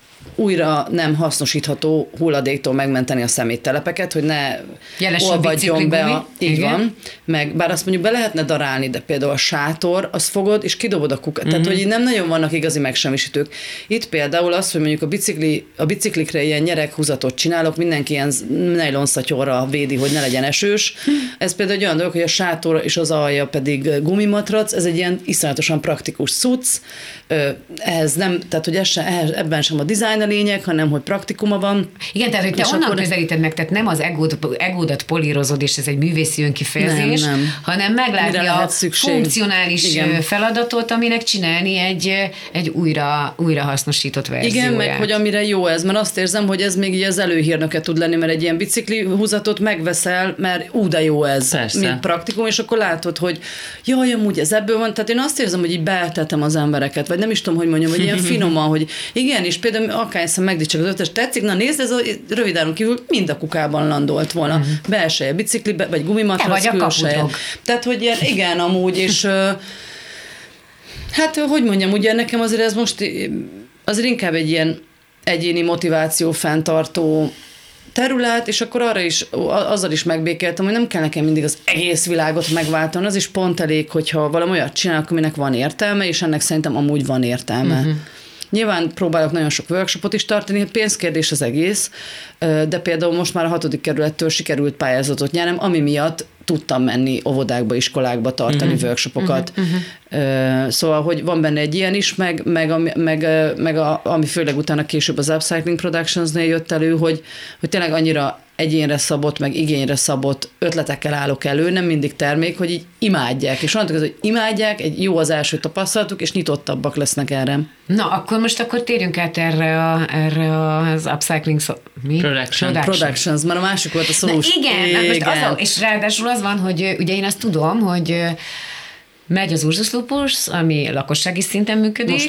újra nem hasznosítható hulladéktól megmenteni a szeméttelepeket, hogy ne olvadjon be így van. Meg, bár azt mondjuk be lehetne darálni, de például a sátor, azt fogod, és kidobod a kukat. Tehát, hogy nem nagyon vannak igazi megsemmisítők. Itt például az, hogy mondjuk a biciklikre ilyen nyereghúzatot csinálok, mindenki ilyen nejlonszatyorra védi, hogy ne legyen esős. Ez például egy olyan dolog, hogy a sátor és az alja pedig gumimatrac, ez egy ilyen iszonyatosan praktikus cucc. ehhez nem, tehát hogy ebben sem a design a lényeg, hanem hogy praktikuma van. Igen, tehát hogy te onnan közelíted meg, tehát nem az egódat polírozod, és ez egy művészi önkifejezés, hanem meglátni a funkcionális feladatot, aminek csinálni egy újra hasznosított verzióját. Igen, meg hogy amire jó ez, mert azt érzem, hogy ez még így az előhírnöke tud lenni, mert egy ilyen bicikli húzatot megveszel, mert de jó ez, persze, mint praktikum, és akkor látod, hogy jaj, amúgy ez ebből van, tehát én azt érzem, hogy így beeltetem az embereket, vagy nem is tudom, hogy mondjam, hogy ilyen finoman, hogy igen, és például akárszor megdicsek az ötös, tetszik, na nézd, ez a rövidáron kívül mind a kukában landolt volna. Belseje biciklibe, vagy gumimatrac, külseje. Tehát, hogy ilyen, igen, amúgy, és hát, hogy mondjam, ugye nekem azért ez most azért inkább egy ilyen egyéni motiváció fenntartó terület, és akkor azzal is megbékéltem, hogy nem kell nekem mindig az egész világot megváltani, az is pont elég, hogyha valami olyat csinálok, aminek van értelme, és ennek szerintem amúgy van értelme. Nyilván próbálok nagyon sok workshopot is tartani, pénzkérdés az egész, de például most már a 6. kerülettől sikerült pályázatot nyernem, ami miatt tudtam menni óvodákba, iskolákba tartani workshopokat. Szóval, hogy van benne egy ilyen is, ami főleg utána később az Upcycling Productions-nél jött elő, hogy tényleg annyira egyénre szabott, meg igényre szabott ötletekkel állok elő, nem mindig termék, hogy így imádják. És mondtuk, hogy imádják, egy jó az első tapasztalatuk, és nyitottabbak lesznek erre. Na, akkor térjünk át erre az Upcycling Productions, mert a másik volt a szó. Igen. És ráadásul az van, hogy ugye én azt tudom, hogy megy az Ursus Lupus, ami lakossági szinten működik,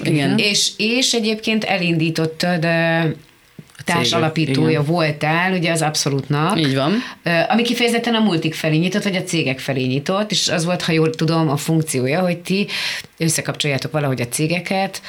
és egyébként elindítottad társalapítója voltál, ugye az Abszolútnak. Így van. Ami kifejezetten a multik felé nyitott, vagy a cégek felé nyitott, és az volt, ha jól tudom, a funkciója, hogy ti összekapcsoljátok valahogy a cégeket,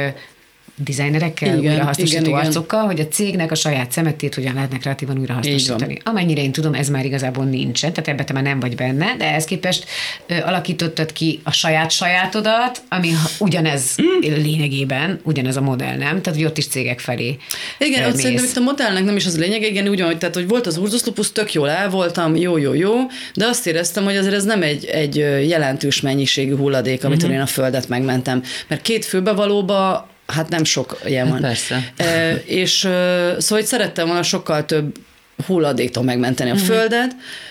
designerekkel, újrahasznosító arcokkal, hogy a cégnek a saját szemetét hogyan lehetne kreatívan újrahasznosítani. Amennyire én tudom, ez már igazából nincsen, tehát ebben te már nem vagy benne, de ehhez képest alakítottad ki a sajátodat, ami ugyanez lényegében, ugyanez a modell, nem? Tehát, hogy ott is cégek felé. Igen, ott szerintem itt a modellnek nem is az a lényeg, igen, ugyanúgy, tehát, hogy volt az Ursus Lupus, tök jól el voltam, jó, de azt éreztem, hogy azért ez nem egy jelentős mennyiségű hulladék, amitől én a földet megmentem. Mert 2 főbevalóba hát nem sok ilyen van. Persze. És szóval hogy szerettem volna sokkal több hulladéktól megmenteni a földet,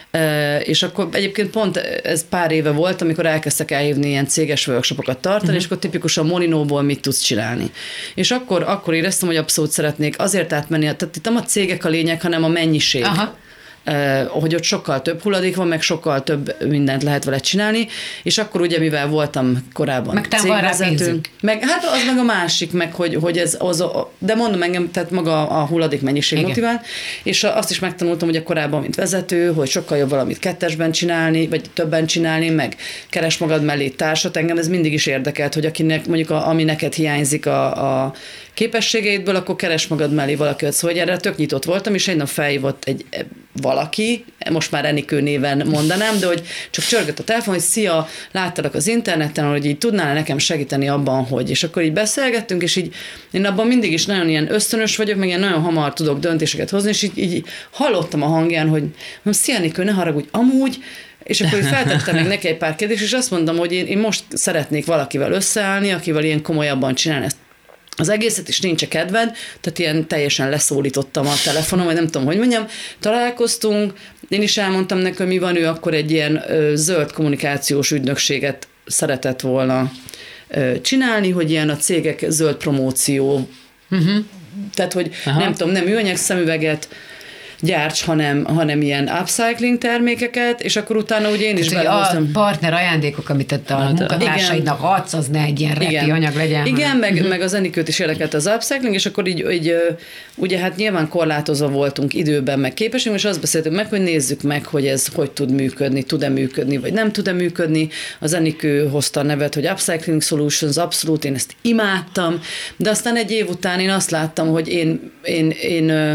és akkor egyébként pont ez pár éve volt, amikor elkezdtek elhívni ilyen céges workshopokat tartani, és akkor tipikusan molinóból mit tudsz csinálni. És akkor éreztem, hogy abszolút szeretnék azért átmenni, tehát itt nem a cégek a lényeg, hanem a mennyiség. Aha. Hogy ott sokkal több hulladék van, meg sokkal több mindent lehet vele csinálni, és akkor ugye, mivel voltam korábban cégvezető, meg hát az meg a másik, meg hogy ez az de mondom engem, tehát maga a hulladék mennyiség motivál, és azt is megtanultam, hogy a korábban, mint vezető, hogy sokkal jobb valamit 2-esben csinálni, vagy többen csinálni, meg keres magad mellé társat, engem ez mindig is érdekelt, hogy akinek mondjuk ami neked hiányzik a képességeidből, akkor keres magad mellé valakivel. Szóval erre tök nyitott voltam, és egy nap felhívott egy valaki, most már Enikő néven mondanám, de hogy csak csörgött a telefon, hogy szia, láttalak az interneten, hogy így tudnál nekem segíteni abban, hogy. És akkor így beszélgettünk, és így én abban mindig is nagyon ilyen ösztönös vagyok, meg ilyen nagyon hamar tudok döntéseket hozni, és így hallottam a hangján, hogy szia Enikő, ne haragudj, amúgy, és akkor feltettem még neki egy pár kérdést, és azt mondom, hogy én most szeretnék valakivel összeállni, akivel ilyen komolyabban csinálni ezt az egészet, is nincs a kedved, tehát ilyen teljesen leszólítottam a telefonon, vagy nem tudom, hogy mondjam, találkoztunk, én is elmondtam neki, hogy mi van, ő akkor egy ilyen zöld kommunikációs ügynökséget szeretett volna csinálni, hogy ilyen a cégek zöld promóció, tehát, hogy nem tudom, nem műanyag szemüveget gyárts, hanem ilyen upcycling termékeket, és akkor utána ugye én is belehoztam. A partner ajándékok, amit a munkatársaidnak adsz, az ne egy ilyen repi anyag legyen. Igen, meg az Enikőt is érdekelt az upcycling, és akkor így ugye hát nyilván korlátozva voltunk időben, meg képességünk, és azt beszéltünk meg, hogy nézzük meg, hogy ez hogy tud működni, tud-e működni, vagy nem tud-e működni. Az Enikő hozta a nevet, hogy Upcycling Solutions, abszolút, én ezt imádtam, de aztán egy év után én azt láttam, hogy én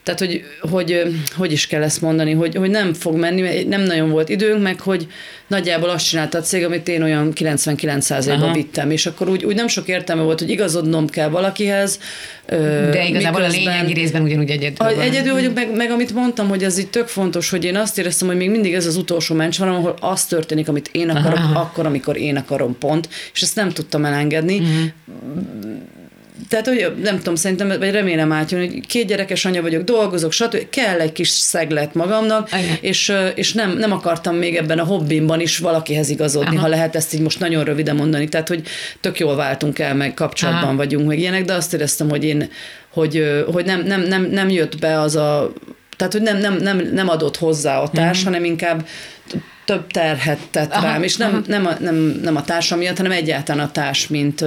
Tehát, hogy is kell ezt mondani, hogy nem fog menni, nem nagyon volt időnk, meg hogy nagyjából azt csinálta a cég, amit én olyan 99%-ban vittem, és akkor úgy nem sok értelme volt, hogy igazodnom kell valakihez. De igazából a lényegi részben ugyanúgy egyedül vagyok, meg amit mondtam, hogy ez így tök fontos, hogy én azt éreztem, hogy még mindig ez az utolsó mencs van, ahol az történik, amit én akarok, akkor, amikor én akarom, pont, és ezt nem tudtam elengedni. Tehát, hogy nem tudom, szerintem, vagy remélem átjön, hogy 2 gyerekes anya vagyok, dolgozok, stb. Kell egy kis szeglet magamnak, és nem akartam még ebben a hobbimban is valakihez igazodni, ha lehet ezt így most nagyon röviden mondani. Tehát, hogy tök jól váltunk el, meg kapcsolatban vagyunk, meg ilyenek, de azt éreztem, hogy nem jött be az a... Tehát, hogy nem adott hozzá a társ, hanem inkább több terhet tett rám, és nem a társam miatt, hanem egyáltalán a társ, mint...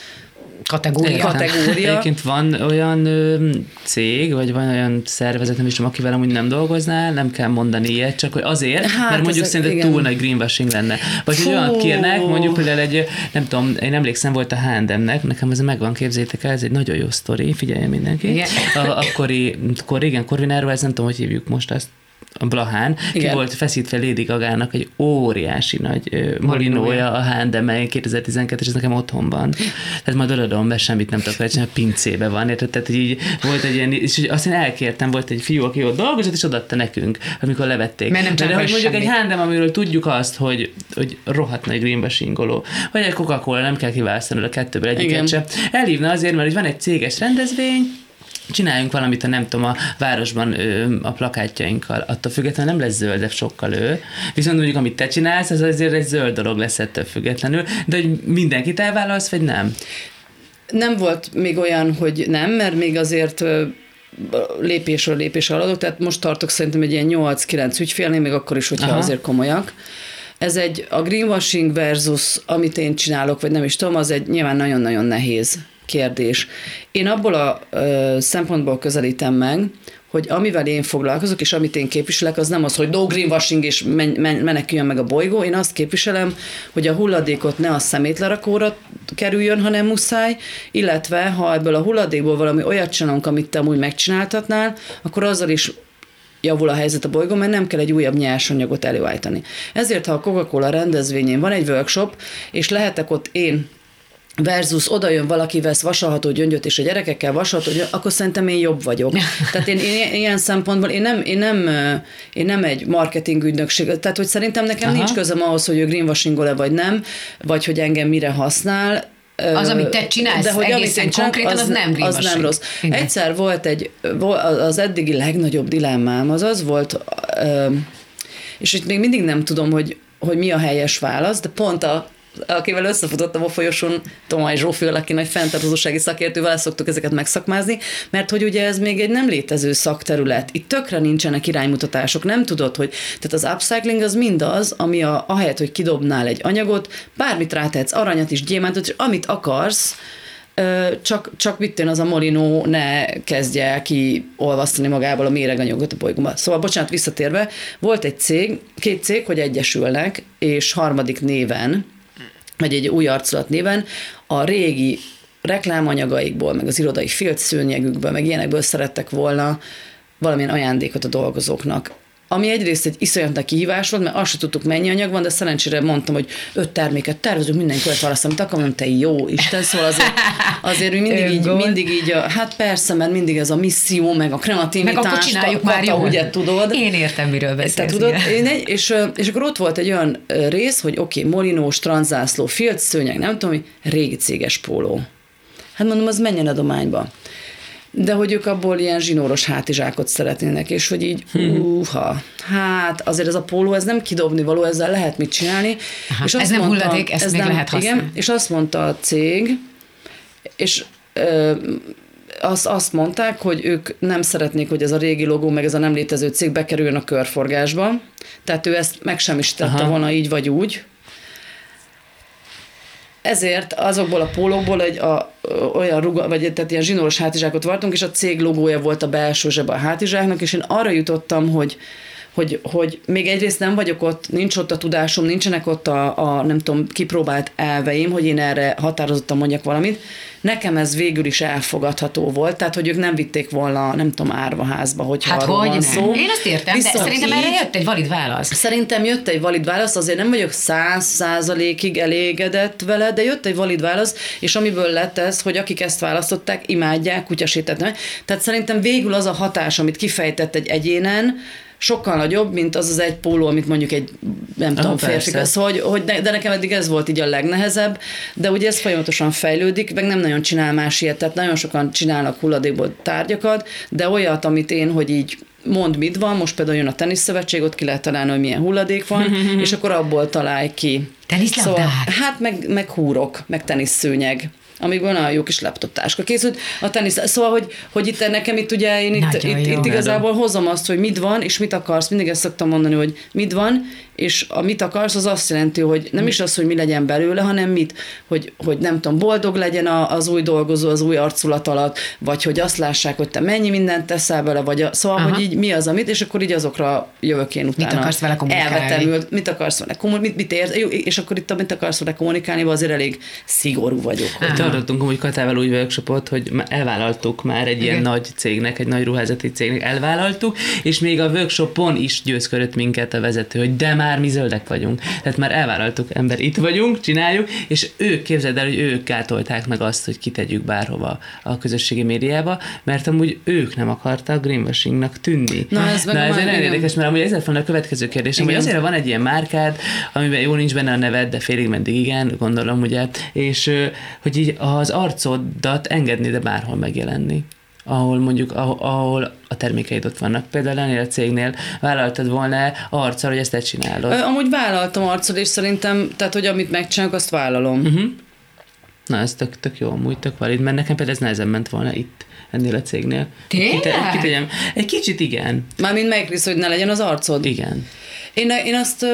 kategória. Egyébként van olyan cég, vagy van olyan szervezet, nem is tudom, akivel amúgy nem dolgoznál, nem kell mondani ilyet, csak hogy azért, mert mondjuk szerinted túl nagy greenwashing lenne. Vagy hogy olyan kérnek, mondjuk például egy, nem tudom, én emlékszem, volt a H&M-nek, nekem ez megvan, képzétek el, ez egy nagyon jó sztori, figyeljen mindenki. Akkori Corvináról, ez nem tudom, hogy hívjuk most azt, a Blahán, ki volt feszítve Lady Gagának egy óriási nagy molinója a H&M-en 2012, és ez nekem otthon van. Tehát majd odaadom be, semmit nem tudok csinálni, pincébe van, érted? Tehát így volt egy ilyen, és azt én elkértem, volt egy fiú, aki ott dolgozott, és odaadta nekünk, amikor levették. De hogy mondjuk egy H&M, amiről tudjuk azt, hogy rohadt nagy greenwashingoló, vagy egy Coca-Cola, nem kell kiválasztani a kettőből egyiket sem. Elhívna azért, mert hogy van egy céges rendezvény, csináljunk valamit, nem tudom, a városban a plakátjainkkal. Attól függetlenül nem lesz zöldebb sokkal Viszont mondjuk, amit te csinálsz, az azért egy zöld dolog lesz ettől függetlenül, de hogy mindenkit elvállalsz, vagy nem? Nem volt még olyan, hogy nem, mert még azért lépésről lépésre haladok, tehát most tartok szerintem egy ilyen 8-9 ügyfélnél, még akkor is, hogyha azért komolyak. Ez a greenwashing versus amit én csinálok, vagy nem is tudom, az egy nyilván nagyon-nagyon nehéz kérdés. Én abból a szempontból közelítem meg, hogy amivel én foglalkozok, és amit én képviselek, az nem az, hogy no greenwashing, és meneküljön meg a bolygó. Én azt képviselem, hogy a hulladékot ne a szemétlerakóra kerüljön, hanem muszáj, illetve ha ebből a hulladékból valami olyat csinálunk, amit te amúgy megcsináltatnál, akkor azzal is javul a helyzet a bolygón, mert nem kell egy újabb nyersanyagot előállítani. Ezért, ha a Coca-Cola rendezvényén van egy workshop, és lehetek ott én versus oda jön valaki, vesz vasalható gyöngyöt, és a gyerekekkel vasalható gyöngyöt, akkor szerintem én jobb vagyok. Tehát én ilyen szempontból, én nem egy marketing ügynökség, tehát hogy szerintem nekem nincs közöm ahhoz, hogy ő greenwashingol-e vagy nem, vagy hogy engem mire használ. Az, amit te csinálsz, de hogy egészen konkrétan, az nem greenwashing. Az nem rossz. Igen. Egyszer volt az eddigi legnagyobb dilemmám, az volt, és itt még mindig nem tudom, hogy mi a helyes válasz, de pont akivel összefutottam a folyosón, Tomai Zsófi, aki nagy fenntarthatósági szakértővel, el szoktuk ezeket megszakmázni, mert hogy ugye ez még egy nem létező szakterület. Itt tökre nincsenek iránymutatások. Nem tudod, hogy tehát az upcycling az mindaz, ami ahelyett, hogy kidobnál egy anyagot, bármit rátehetsz, aranyat is, gyémántot, és amit akarsz, csak mit az a molinó ne kezdje el kiolvasztani magából a méreganyagot a bolygóba. Szóval, bocsánat, visszatérve, volt egy cég, 2 cég, hogy egyesülnek, és harmadik néven, vagy egy új arculat néven a régi reklámanyagaikból, meg az irodai filcszőnyegükből, meg ilyenekből szerettek volna valamilyen ajándékot a dolgozóknak. Ami egyrészt egy iszonyat nagy kihívás volt, mert azt sem tudtuk, mennyi anyag van, de szerencsére mondtam, hogy 5 terméket tervezünk, mindenki olyat választ, amit akar, mondom, te jó Isten, szóval azért mindig így, hát persze, mert mindig ez a misszió, meg a kreativitás. Meg akkor csináljuk már jól. Ugye tudod. Én értem, miről beszélsz. Tudod, és akkor ott volt egy olyan rész, hogy oké, molinós, transzászló, filcszőnyeg, nem tudom, hogy régi céges póló. Hát mondom, az menjen adományba. De hogy ők abból ilyen zsinóros hátizsákot szeretnének, és hogy így, hát azért ez a póló, ez nem kidobni való, ezzel lehet mit csinálni. És ez nem hulladék, ezt még lehet használni. Igen, és azt mondta a cég, és azt mondták, hogy ők nem szeretnék, hogy ez a régi logó, meg ez a nem létező cég bekerüljön a körforgásba, tehát ő ezt megsemmisítette volna így vagy úgy. Ezért azokból a pólókból tehát ilyen zsinóros hátizsákot vartunk, és a cég logója volt a belső zsebe a hátizsáknak, és én arra jutottam, hogy hogy még egyrészt nem vagyok ott, nincs ott a tudásom, nincsenek ott a nem tudom, kipróbált elveim, hogy én erre határozottan mondjak valamit. Nekem ez végül is elfogadható volt, tehát hogy ők nem vitték volna, nem tudom, árvaházba, hogyha Hát arról van szó. Én azt értem, de szerintem erre jött egy valid válasz. Szerintem jött egy valid válasz, azért nem vagyok 100%-ig elégedett vele, de jött egy valid válasz, és amiből lett ez, hogy akik ezt választották, imádják, kutyasétetnek. Tehát szerintem végül az a hatás, amit kifejtett egy egyénen, sokkal nagyobb, mint az egy póló, amit mondjuk egy, nem tudom, férfi vesz, de nekem eddig ez volt így a legnehezebb, de ugye ez folyamatosan fejlődik, meg nem nagyon csinál más ilyet, tehát nagyon sokan csinálnak hulladékból tárgyakat, de olyat, amit én, hogy így mondd, mit van, most például jön a teniszszövetség, ott ki lehet találni, hogy milyen hulladék van, és akkor abból találj ki. Teniszlabdák? Szóval, hát meg húrok, meg teniszszőnyeg, amikből nagyon jó kis laptop táska készült. A tenisz, szóval, hogy itt nekem itt ugye én itt igazából hozom azt, hogy mit van, és mit akarsz. Mindig ezt szoktam mondani, hogy mit van, és a mit akarsz, az azt jelenti, hogy nem is az, hogy mi legyen belőle, hanem mit, hogy nem tudom, boldog legyen az új dolgozó, az új arculat alatt, vagy hogy azt lássák, hogy te mennyi mindent teszel bele, vagy szóval, hogy így mi az, amit, és akkor így azokra jövök én utána. Mit akarsz vele kommunikálni? Elvetemült, mit akarsz vele kommunikálni, mit érsz, és akkor itt, mit akarsz vele kommunikálni, azért elég szigorú vagyok. Tartottunk amúgy Katával úgy workshopot, hogy elvállaltuk már egy ilyen nagy cégnek, egy nagy ruházati cégnek elvállaltuk, és még a workshopon is győzködött minket a vezető, hogy de már mi zöldek vagyunk. Tehát már elvállaltuk, ember, itt vagyunk, csináljuk, és ők, képzeld el, hogy ők gátolták meg azt, hogy kitegyük bárhova a közösségi médiába, mert amúgy ők nem akartak greenwashingnak tűnni. Na ez nagyon érdekes, mert amúgy ezért van a következő kérdésem, hogy azért van egy ilyen márkád, amiben jó nincs benne a neved, de félig meddig igen, gondolom, ugye, és hogy így az arcodat engedni, de bárhol megjelenni. Ahol mondjuk, ahol a termékeid ott vannak. Például ennél a cégnél vállaltad volna arccal, hogy ezt te csinálod? Amúgy vállaltam arccal, és szerintem, tehát, hogy amit megcsinálok, azt vállalom. Na, ez tök jó, amúgy tök valid, mert nekem például ez nehezen ment volna itt, ennél a cégnél. Tényleg? Egy kicsit igen. Mármint melyik rész, hogy ne legyen az arcod? Igen. Én azt...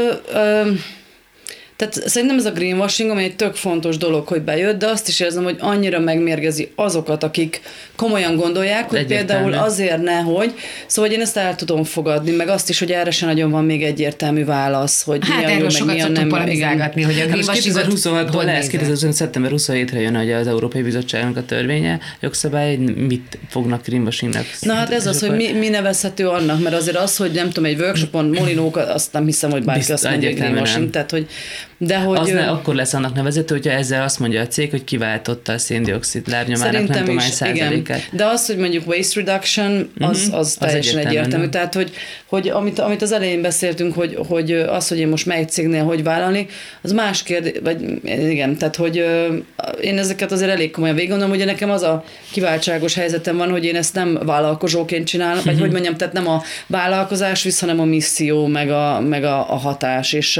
Tehát szerintem ez a greenwashing, ami egy tök fontos dolog, hogy bejött, de azt is érzem, hogy annyira megmérgezi azokat, akik komolyan gondolják, hogy például azért nehogy. Szóval én ezt el tudom fogadni, meg azt is, hogy erre se nagyon van még egyértelmű válasz, hogy hát mi a jó, meg mi a nem. Polemizálgatni, hogy a greenwashing 2026-ból lesz, 2025. szeptember 27-re jön hogy az Európai Bizottságnak a törvénye, jogszabály, mit fognak greenwashingnak. Na hát ez az, hogy mi nevezhető annak, mert azért az, hogy nem tudom, egy workshopon molinókat, azt nem hiszem, hogy bárki azt mondja, greenwashing, tehát hogy de hogy az akkor lesz annak nevezető, hogyha ezzel azt mondja a cég, hogy kiváltotta a széndioxid lábnyomának nem tudom, hány százalékát. De az, hogy mondjuk waste reduction, az teljesen egyértelmű. Tehát, hogy amit az elején beszéltünk, hogy az, hogy én most melyik cégnél hogy vállalni, az más kérdés, vagy igen, tehát, hogy én ezeket azért elég komolyan végiggondolom, ugye nekem az a kiváltságos helyzetem van, hogy én ezt nem vállalkozóként csinálom, vagy hogy mondjam, tehát nem a vállalkozás visz, hanem a misszió, meg a hatás, és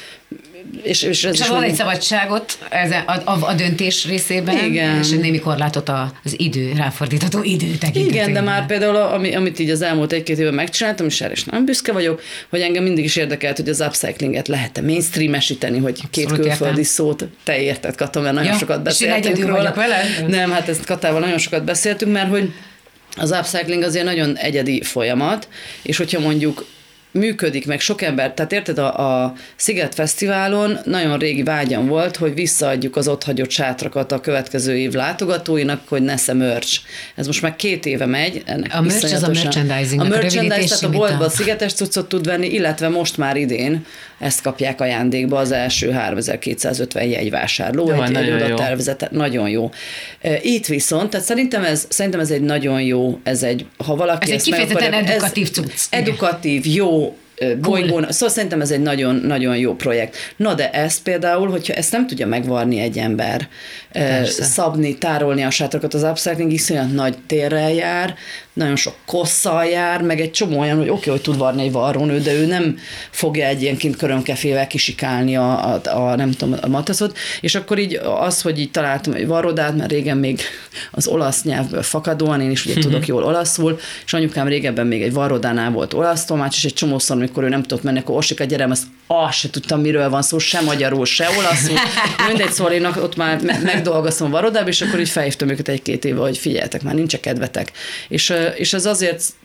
van egy szabadságot a döntés részében, igen. És némi korlátot az idő, ráfordítható idő tekintetében. Igen, de már például, amit így az elmúlt 1-2 évben megcsináltam, és erre is nem büszke vagyok, hogy engem mindig is érdekelt, hogy az upcyclinget lehet-e mainstreamesíteni, hogy abszolút két külföldi szót te érted, Kata, mert nagyon sokat beszéltünk róla. Nem, hát ezt Katával nagyon sokat beszéltünk, mert hogy az upcycling azért nagyon egyedi folyamat, és hogyha mondjuk működik, meg sok ember, tehát érted, a Sziget Fesztiválon nagyon régi vágyam volt, hogy visszaadjuk az otthagyott sátrakat a következő év látogatóinak, hogy nesze merch. Ez most már 2 éve megy. A merch az a merchandising. A merchandise, tehát a boltban szigetes cuccot tud venni, illetve most már idén ezt kapják ajándékba az első 3250 jegyvásárló. Egy oda tervezet, nagyon jó. Itt viszont, tehát szerintem ez egy nagyon jó, ha valaki ez egy kifejezetten edukatív cucc. Edukatív, jó, bolygón. Szóval szerintem ez egy nagyon-nagyon jó projekt. Na de ez például, hogyha ezt nem tudja megvarni egy ember, szabni, tárolni a sátrakat, az upcycling iszonyat nagy térrel jár, nagyon sok kosszal jár, meg egy csomó olyan, hogy oké, hogy tud varni egy varrónő, de ő nem fogja egy ilyen kint körömkefével kisikálni a nem tudom, a matracot, és akkor így az, hogy így találtam egy varrodát, mert régen még az olasz nyelvből fakadóan, én is ugye tudok jól olaszul, és anyukám régebben még egy varrodánál volt olasz tolmács, és egy csomószor, amikor ő nem tudott menni, akkor Osika, gyerem, azt se tudtam, miről van szó, se magyarul, se olaszul. Mindegy, szóval én ott már megdolgoztam a varrodába, és akkor így felhívtam őket 1-2 éve, hogy figyeljetek, már nincs kedvetek. És ez azért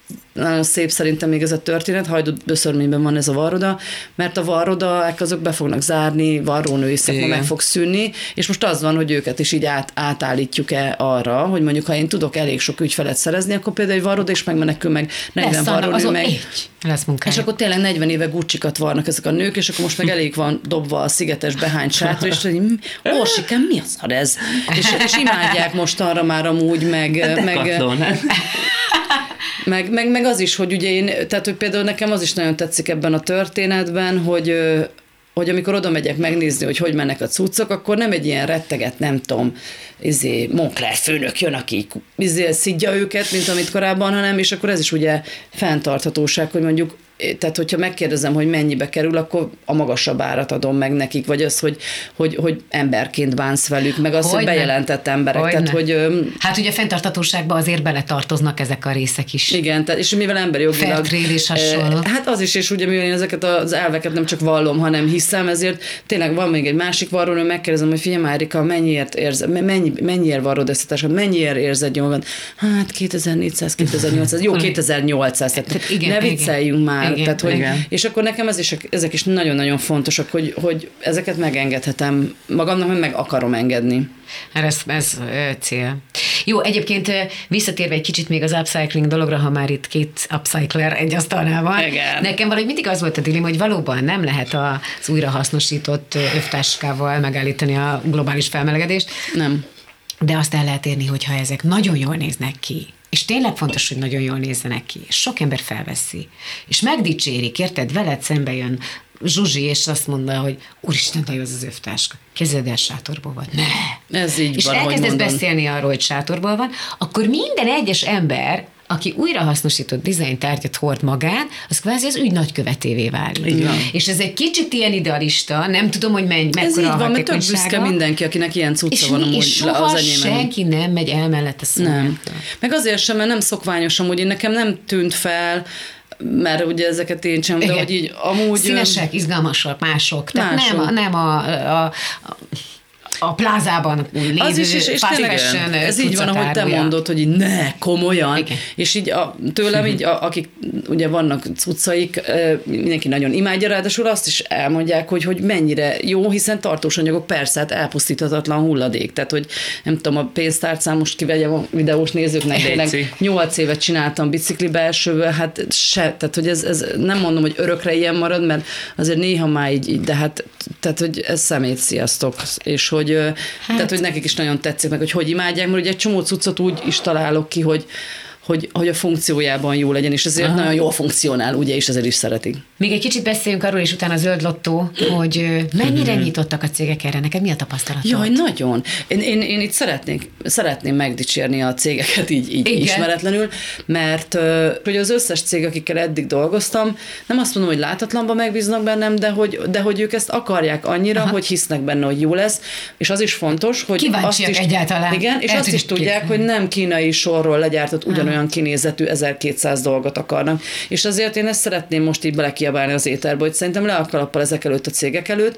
nagyon szép szerintem még ez a történet, Hajdú-Böszörményben van ez a varroda, mert a varrodák azok be fognak zárni, varrónői szakma meg fog szűnni, és most az van, hogy őket is így átállítjuk-e arra, hogy mondjuk, ha én tudok elég sok ügyfelet szerezni, akkor például egy varroda is megmenekül, meg 40 varrónő meg. Lesz munkája. És akkor tényleg 40 éve Gucci-kat varnak ezek a nők, és akkor most meg elég van dobva a szigetes behányt sátra, és hogy Orsikám, mi az ez? És imádják most arra már amúgy, meg az is, hogy ugye tehát hogy például nekem az is nagyon tetszik ebben a történetben, hogy amikor oda megyek megnézni, hogy mennek a cuccok, akkor nem egy ilyen retteget, nem tudom, Moncler főnök jön, aki szidja őket, mint amit korábban, hanem, és akkor ez is ugye fenntarthatóság, hogy mondjuk, tehát hogyha megkérdezem, hogy mennyibe kerül, akkor a magasabb árat adom meg nekik, vagy az, hogy emberként bánsz velük, meg az, hogy bejelentett emberek. Tehát, hogy, hát ugye a fenntarthatóságban azért beletartoznak ezek a részek is. Igen, és mivel emberi jogilag... Fairtrade és hasonló. Hát az is, és ugye mivel én ezeket az elveket nem csak vallom, hanem hiszem, ezért tényleg van még egy másik varrónő, megkérdezem, hogy figyelj Márika, mennyiért varrod ezt a társat, mennyiért érzed jól? Hát 2400, 2800, jó 2800, tehát igen, ne vicceljünk már. Igen, tehát, hogy, és akkor nekem ezek is nagyon-nagyon fontosak, hogy ezeket megengedhetem magamnak, meg akarom engedni. Ez cél. Jó, egyébként visszatérve egy kicsit még az upcycling dologra, ha már itt két upcycler egy asztalnál van. Igen. Nekem valahogy mindig az volt a dilemma, hogy valóban nem lehet az újrahasznosított övtáskával megállítani a globális felmelegedést. Nem. De azt el lehet érni, hogyha ezek nagyon jól néznek ki, és tényleg fontos, hogy nagyon jól nézzenek ki, és sok ember felveszi, és megdicsérik, érted, veled szembe jön Zsuzsi, és azt mondja, hogy úristen, de jó az övtáska. Képzeld el, sátorból van. Ne! Ez így és van, elkezdesz beszélni arról, hogy sátorból van, akkor minden egyes ember, aki újrahasznosított dizájntárgyat hord magán, az kvázi az ügy nagykövetévé válik. Igen. És ez egy kicsit ilyen idealista, nem tudom, hogy mekkora ez így van, mert tök büszke mindenki, akinek ilyen cucca van amúgy és soha az enyémen. senki nem megy el mellett a nem. Meg azért sem, mert nem szokványos amúgy, nekem nem tűnt fel, mert ugye ezeket én sem, de hogy így amúgy... Színesek, izgalmasak, mások. Tehát nem a plázában lévő az is, és tényleg, ez így van, ahogy te mondod, hogy így ne, komolyan. Igen. És így tőlem így, akik ugye vannak cuccaik, mindenki nagyon imádja, ráadásul azt is elmondják, hogy mennyire jó, hiszen tartós anyagok, persze, hát elpusztíthatatlan hulladék. Tehát, hogy nem tudom, a pénztárcám most kivegyem a videós nézőknek, tényleg 8 évet csináltam bicikli belsővel, hát se, tehát, hogy ez nem mondom, hogy örökre ilyen marad, mert azért néha már így de hát, tehát, hogy ez szemét, sziasztok. És hogy tehát, hogy nekik is nagyon tetszik meg, hogy imádják, mert ugye egy csomó cuccot úgy is találok ki, hogy a funkciójában jó legyen, és ezért nagyon jól funkcionál, ugye, és ezért is szeretik. Még egy kicsit beszéljünk arról, és utána a zöld lottó, hogy mennyire nyitottak a cégek erre? Neked mi a tapasztalatod? Jaj, nagyon. Én itt szeretném megdicsérni a cégeket így ismeretlenül, mert hogy az összes cég, akikkel eddig dolgoztam, nem azt mondom, hogy látatlanban megbíznak bennem, de hogy ők ezt akarják annyira, hogy hisznek benne, hogy jó lesz, és az is fontos, hogy kíváncsiak azt is, egyáltalán. Igen, és azt is tudják, hogy nem kínai sorról legyártott ugyanolyan kinézetű 1200 dolgot akarnak. És azért én ezt szeretném most így belekiabálni az éterbe, hogy szerintem le a kalappal ezek előtt a cégek előtt,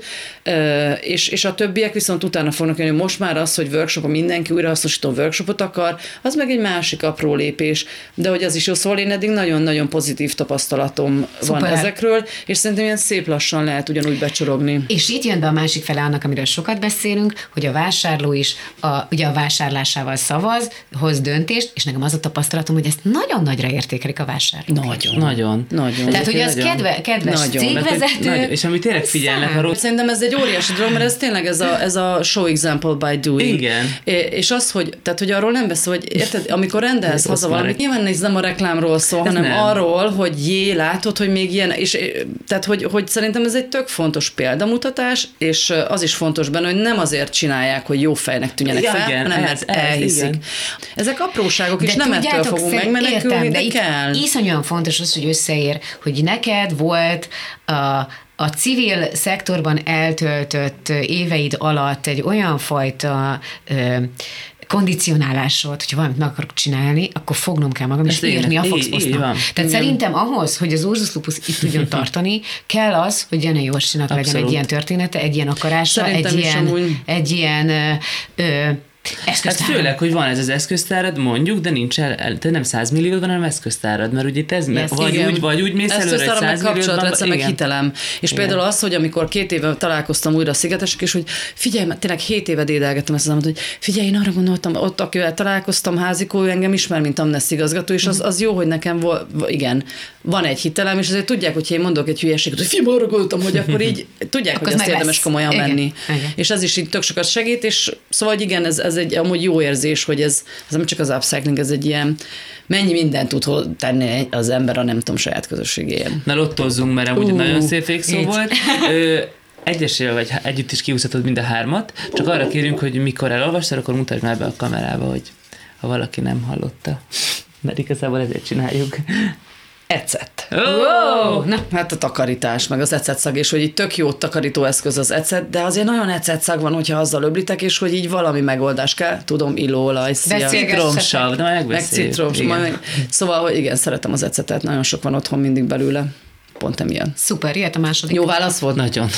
és a többiek viszont utána fognak jönni, most már az, hogy workshopon mindenki újrahasznosító workshopot akar, az meg egy másik apró lépés, de hogy az is jó, szóval én eddig nagyon-nagyon pozitív tapasztalatom van ezekről, és szerintem ilyen szép lassan lehet ugyanúgy becsorogni. És itt jön be a másik fele annak, amiről sokat beszélünk, hogy a vásárló is ugye a vásárlásával szavaz, hoz döntést, és nekem az a tapasztalatom, hogy ezt nagyon nagyra értékelik a vásárlók. Nagyon. Tehát, hogy az kedves cégvezető. És ami tényleg figyelnek arról. Szerintem ez egy óriási dolog, mert ez tényleg ez a show example by doing. Igen. És az, hogy arról nem beszél, hogy érted, amikor rendelsz haza valamit, nyilván ez nem a reklámról szól, hanem arról, hogy látod, hogy még ilyen, és tehát, hogy szerintem ez egy tök fontos példamutatás, és az is fontos benne, hogy nem azért csinálják, hogy jó fejnek tűnjenek fel, hanem mert elhiszik. Ezek apróságok, és nem ettől fogunk megmenekülni, de kell. Iszonyúan fontos az, hogy összeér, hogy neked volt a civil szektorban eltöltött éveid alatt egy olyan fajta kondicionálásod, hogyha valamit meg akarok csinálni, akkor fognom kell magam, és írni a Foxposznak. Tehát szerintem ahhoz, hogy az Ursus Lupus itt tudjon tartani, kell az, hogy Jenei Orsinak legyen egy ilyen története, egy ilyen akarása, egy ilyen Hát főleg, hogy van ez az eszköztárad, mondjuk, de nincs te nem 100 milliód van, hanem eszköztárad, mert ugye ez vagy úgy mész előre, hogy 100 kapcsolatrendszer, meg hitelem. És igen. Például az, hogy amikor 2 éve találkoztam újra a Szigetesek, és hogy figyelj, mert tényleg 7 éve dédelgettem ezt az államot, hogy figyelj, én arra gondoltam, ott, akivel találkoztam, Házikó, ő engem ismer, mint Amnesty igazgató, és az jó, hogy nekem igen, van egy hitelem, és azért tudják, hogy én mondok egy hülyeséget, hogy figyelj, arra gondoltam, hogy akkor így tudják, akkor hogy ezt érdemes komolyan venni. És ez is így tök sokat segít, és szóval igen, ez egy amúgy jó érzés, hogy ez nem csak az upcycling, ez egy ilyen, mennyi mindent tud tenni az ember a nem tudom saját közösségéért. Na lottozzunk, mert amúgy nagyon szép végszó volt. Egyesével vagy együtt is kiúszhatod mind a 3, csak arra kérünk, hogy mikor elolvastad, akkor mutasd már be a kamerába, hogy ha valaki nem hallotta. Mert igazából ezért csináljuk. Ecet. Oh! Na, hát a takarítás, meg az ecetszag, és hogy így tök jó takarító eszköz az ecet, de azért nagyon ecetszag van, hogyha azzal öblitek, és hogy így valami megoldás kell. Tudom, illóolaj, szia. Citromsav, de majd megbeszéljük. Szóval, hogy igen, szeretem az ecetet, nagyon sok van otthon mindig belőle. Pont emiatt. Szuper, jöhet a második. Jó válasz volt? Nagyon.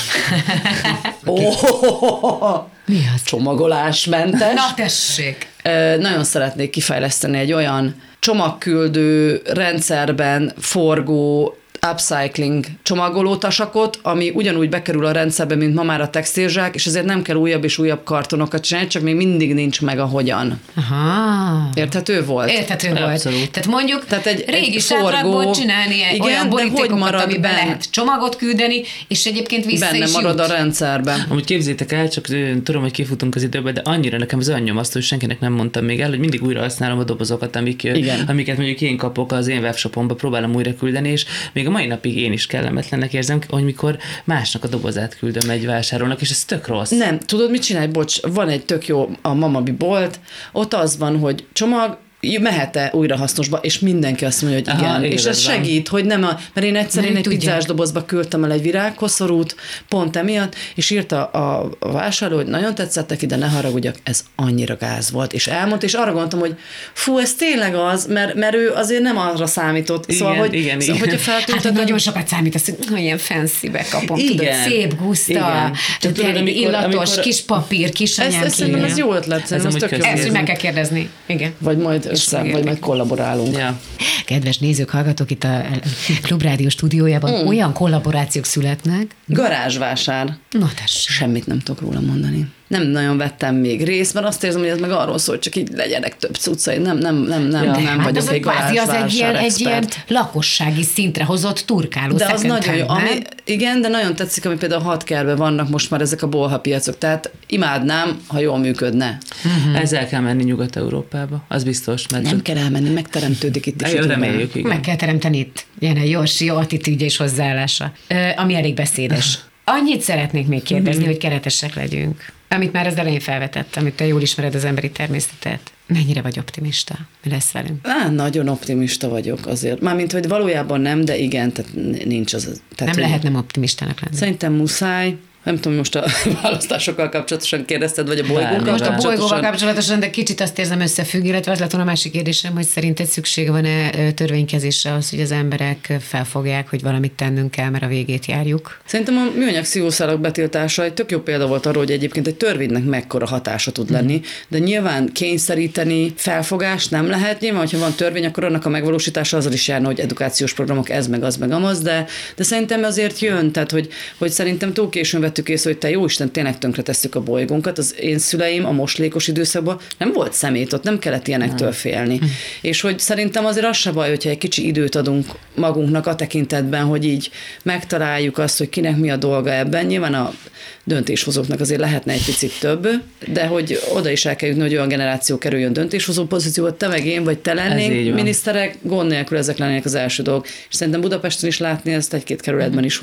Mi az? Csomagolásmentes. Na tessék. Nagyon szeretnék kifejleszteni egy olyan csomagküldő rendszerben forgó upcycling csomagolótasakot, ami ugyanúgy bekerül a rendszerbe, mint ma már a textilzsák, és ezért nem kell újabb és újabb kartonokat csinálni, csak még mindig nincs meg a hogyan. Aha. Érthető volt? Érthető volt. Abszolút. Tehát mondjuk egy régi forgó, sátrakból csinálni igen, olyan borítékokat, amiben lehet csomagot küldeni, és egyébként vissza benne is marad jut. a rendszerben. Amúgy képzétek el, csak tudom, hogy kifutunk az időbe, de annyira nekem az olyan nyomasztó, hogy senkinek nem mondtam még el, hogy mindig újra használom a dobozokat, amiket mondjuk én kapok az én webshopomba, próbálom újra küldeni, és még a mai napig én is kellemetlennek érzem, hogy mikor másnak a dobozát küldöm egy vásárolnak, és ez tök rossz. Nem, tudod, mit csinálj? Bocs, van egy tök jó a Mamabi bolt, ott az van, hogy csomag, mehet-e újrahasznosba, és mindenki azt mondja, hogy igen. Aha, és ez segít, hogy nem mert én egyszer egy pizzás dobozba küldtem el egy virágkoszorút, pont emiatt, és írta a vásárló, hogy nagyon tetszett neki, de ne haragudjak, ez annyira gáz volt, és elmondta, és arra gondoltam, hogy fú, ez tényleg az, mert ő azért nem arra számított. Igen, szóval, hogy, igen. Hogyha hát nagyon sokat számítasz, hogy ilyen fancy-be kapom, tudod, szép guszta, illatos, kis papír, kis anyám. Szerintem ez jó ötlet, ez tök jó. Ezt meg kell kérdezni. Igen. Vagy majd vagy majd kollaborálunk. Ja. Kedves nézők, hallgatók, itt a Klubrádió stúdiójában olyan kollaborációk születnek. Garázsvásár. Na tessék. Semmit nem tudok róla mondani. Nem nagyon vettem még részt, mert azt érzem, hogy ez meg arról szól, hogy csak így legyenek több cuccai. Nem vagyok egy garázsvásár egy ilyen lakossági szintre hozott turkáló. De az nagyon jó. Igen, de nagyon tetszik, ami például a Hatkerben vannak most már ezek a bolhapiacok. Tehát imádnám, ha jól működne. Ezzel kell menni Nyugat-Európába. Az biztos. Mert nem kell elmenni, megteremtődik itt is. Reméljük, igen. Meg kell teremteni itt. Ilyen a Jorsi attitűdje és hozzáállása, ami elég beszédes. Annyit szeretnék még kérdezni, hogy keretesek legyünk. Amit már az elején felvetettem, amit te jól ismered az emberi természetet. Mennyire vagy optimista? Mi lesz velünk? Nagyon optimista vagyok azért. Mármint, hogy valójában nem, de igen, tehát nincs az. Tehát nem lehet nem optimistának lenni. Szerintem muszáj. Nem tudom, most a választásokkal kapcsolatosan kérdezted, vagy a bolygókkal kapcsolatosan? Most a bolygóval kapcsolatosan, de kicsit azt érzem összefügg, illetve az lett volna a másik kérdésem, hogy szerinted szükség van-e törvénykezésre az, hogy az emberek felfogják, hogy valamit tennünk kell, mert a végét járjuk? Szerintem a műanyag szívószálak betiltása egy tök jó példa volt arról, hogy egyébként egy törvénynek mekkora hatása tud lenni, de nyilván kényszeríteni felfogást nem lehet. Nyilván, hogyha van törvény, akkor annak a megvalósítása azzal is járna, hogy edukációs programok, ez meg az meg amaz, de szerintem azért jön, tehát hogy szerintem túl későn vettük észre, hogy te jóisten, tényleg tönkretesszük a bolygónkat. Az én szüleim a moslékos időszakban nem volt szemét, ott nem kellett ilyenektől félni. És hogy szerintem azért az se baj, hogyha egy kicsi időt adunk magunknak a tekintetben, hogy így megtaláljuk azt, hogy kinek mi a dolga ebben. Nyilván a döntéshozóknak azért lehetne egy picit több, de hogy oda is el kell jutni, hogy olyan generáció kerüljön döntéshozó pozícióba, te meg én, vagy te lennénk miniszterek, gond nélkül ezek lennének az első dolgok. És szerintem Budapesten is látni ezt egy-két kerületben is,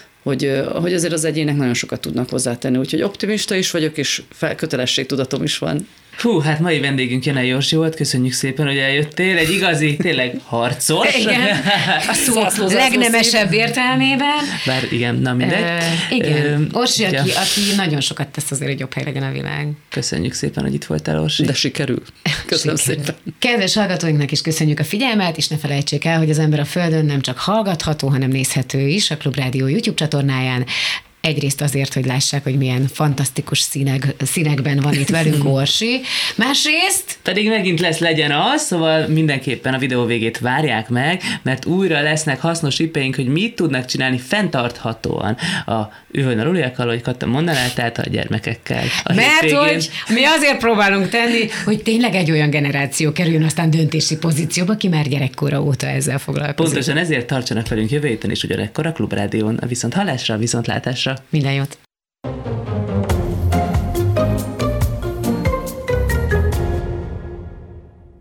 hogy azért az egyének nagyon sokat tudnak hozzátenni. Úgyhogy optimista is vagyok, és kötelességtudatom is van. Hú, hát mai vendégünk Jenei Jorsi volt, köszönjük szépen, hogy eljöttél, egy igazi, tényleg harcos. Igen, a szó legnemesebb értelmében. Bár igen, na mindegy. Igen, Orsi, aki nagyon sokat tesz azért, hogy jobb hely legyen a világ. Köszönjük szépen, hogy itt voltál, Orsi. De sikerül. Köszönöm szépen. Kedves hallgatóinknak is köszönjük a figyelmet, és ne felejtsék el, hogy az ember a Földön nem csak hallgatható, hanem nézhető is a Klubrádió YouTube csatornáján. Egyrészt azért, hogy lássák, hogy milyen fantasztikus színekben van itt velünk Orsi. Másrészt pedig megint legyen az, szóval mindenképpen a videó végét várják meg, mert újra lesznek hasznos tippeink, hogy mit tudnak csinálni fenntarthatóan a üvölnaluliakkal, hogy Kata mondaná, tehát a gyermekekkel. Mert hogy mi azért próbálunk tenni, hogy tényleg egy olyan generáció kerüljön aztán döntési pozícióba, ki már gyerekkora óta ezzel foglalkozik. Pontosan ezért tartsanak velünk jövő héten is ugyanekkor a Klubrádión. Viszont hallásra, viszontlátásra. Minden jót!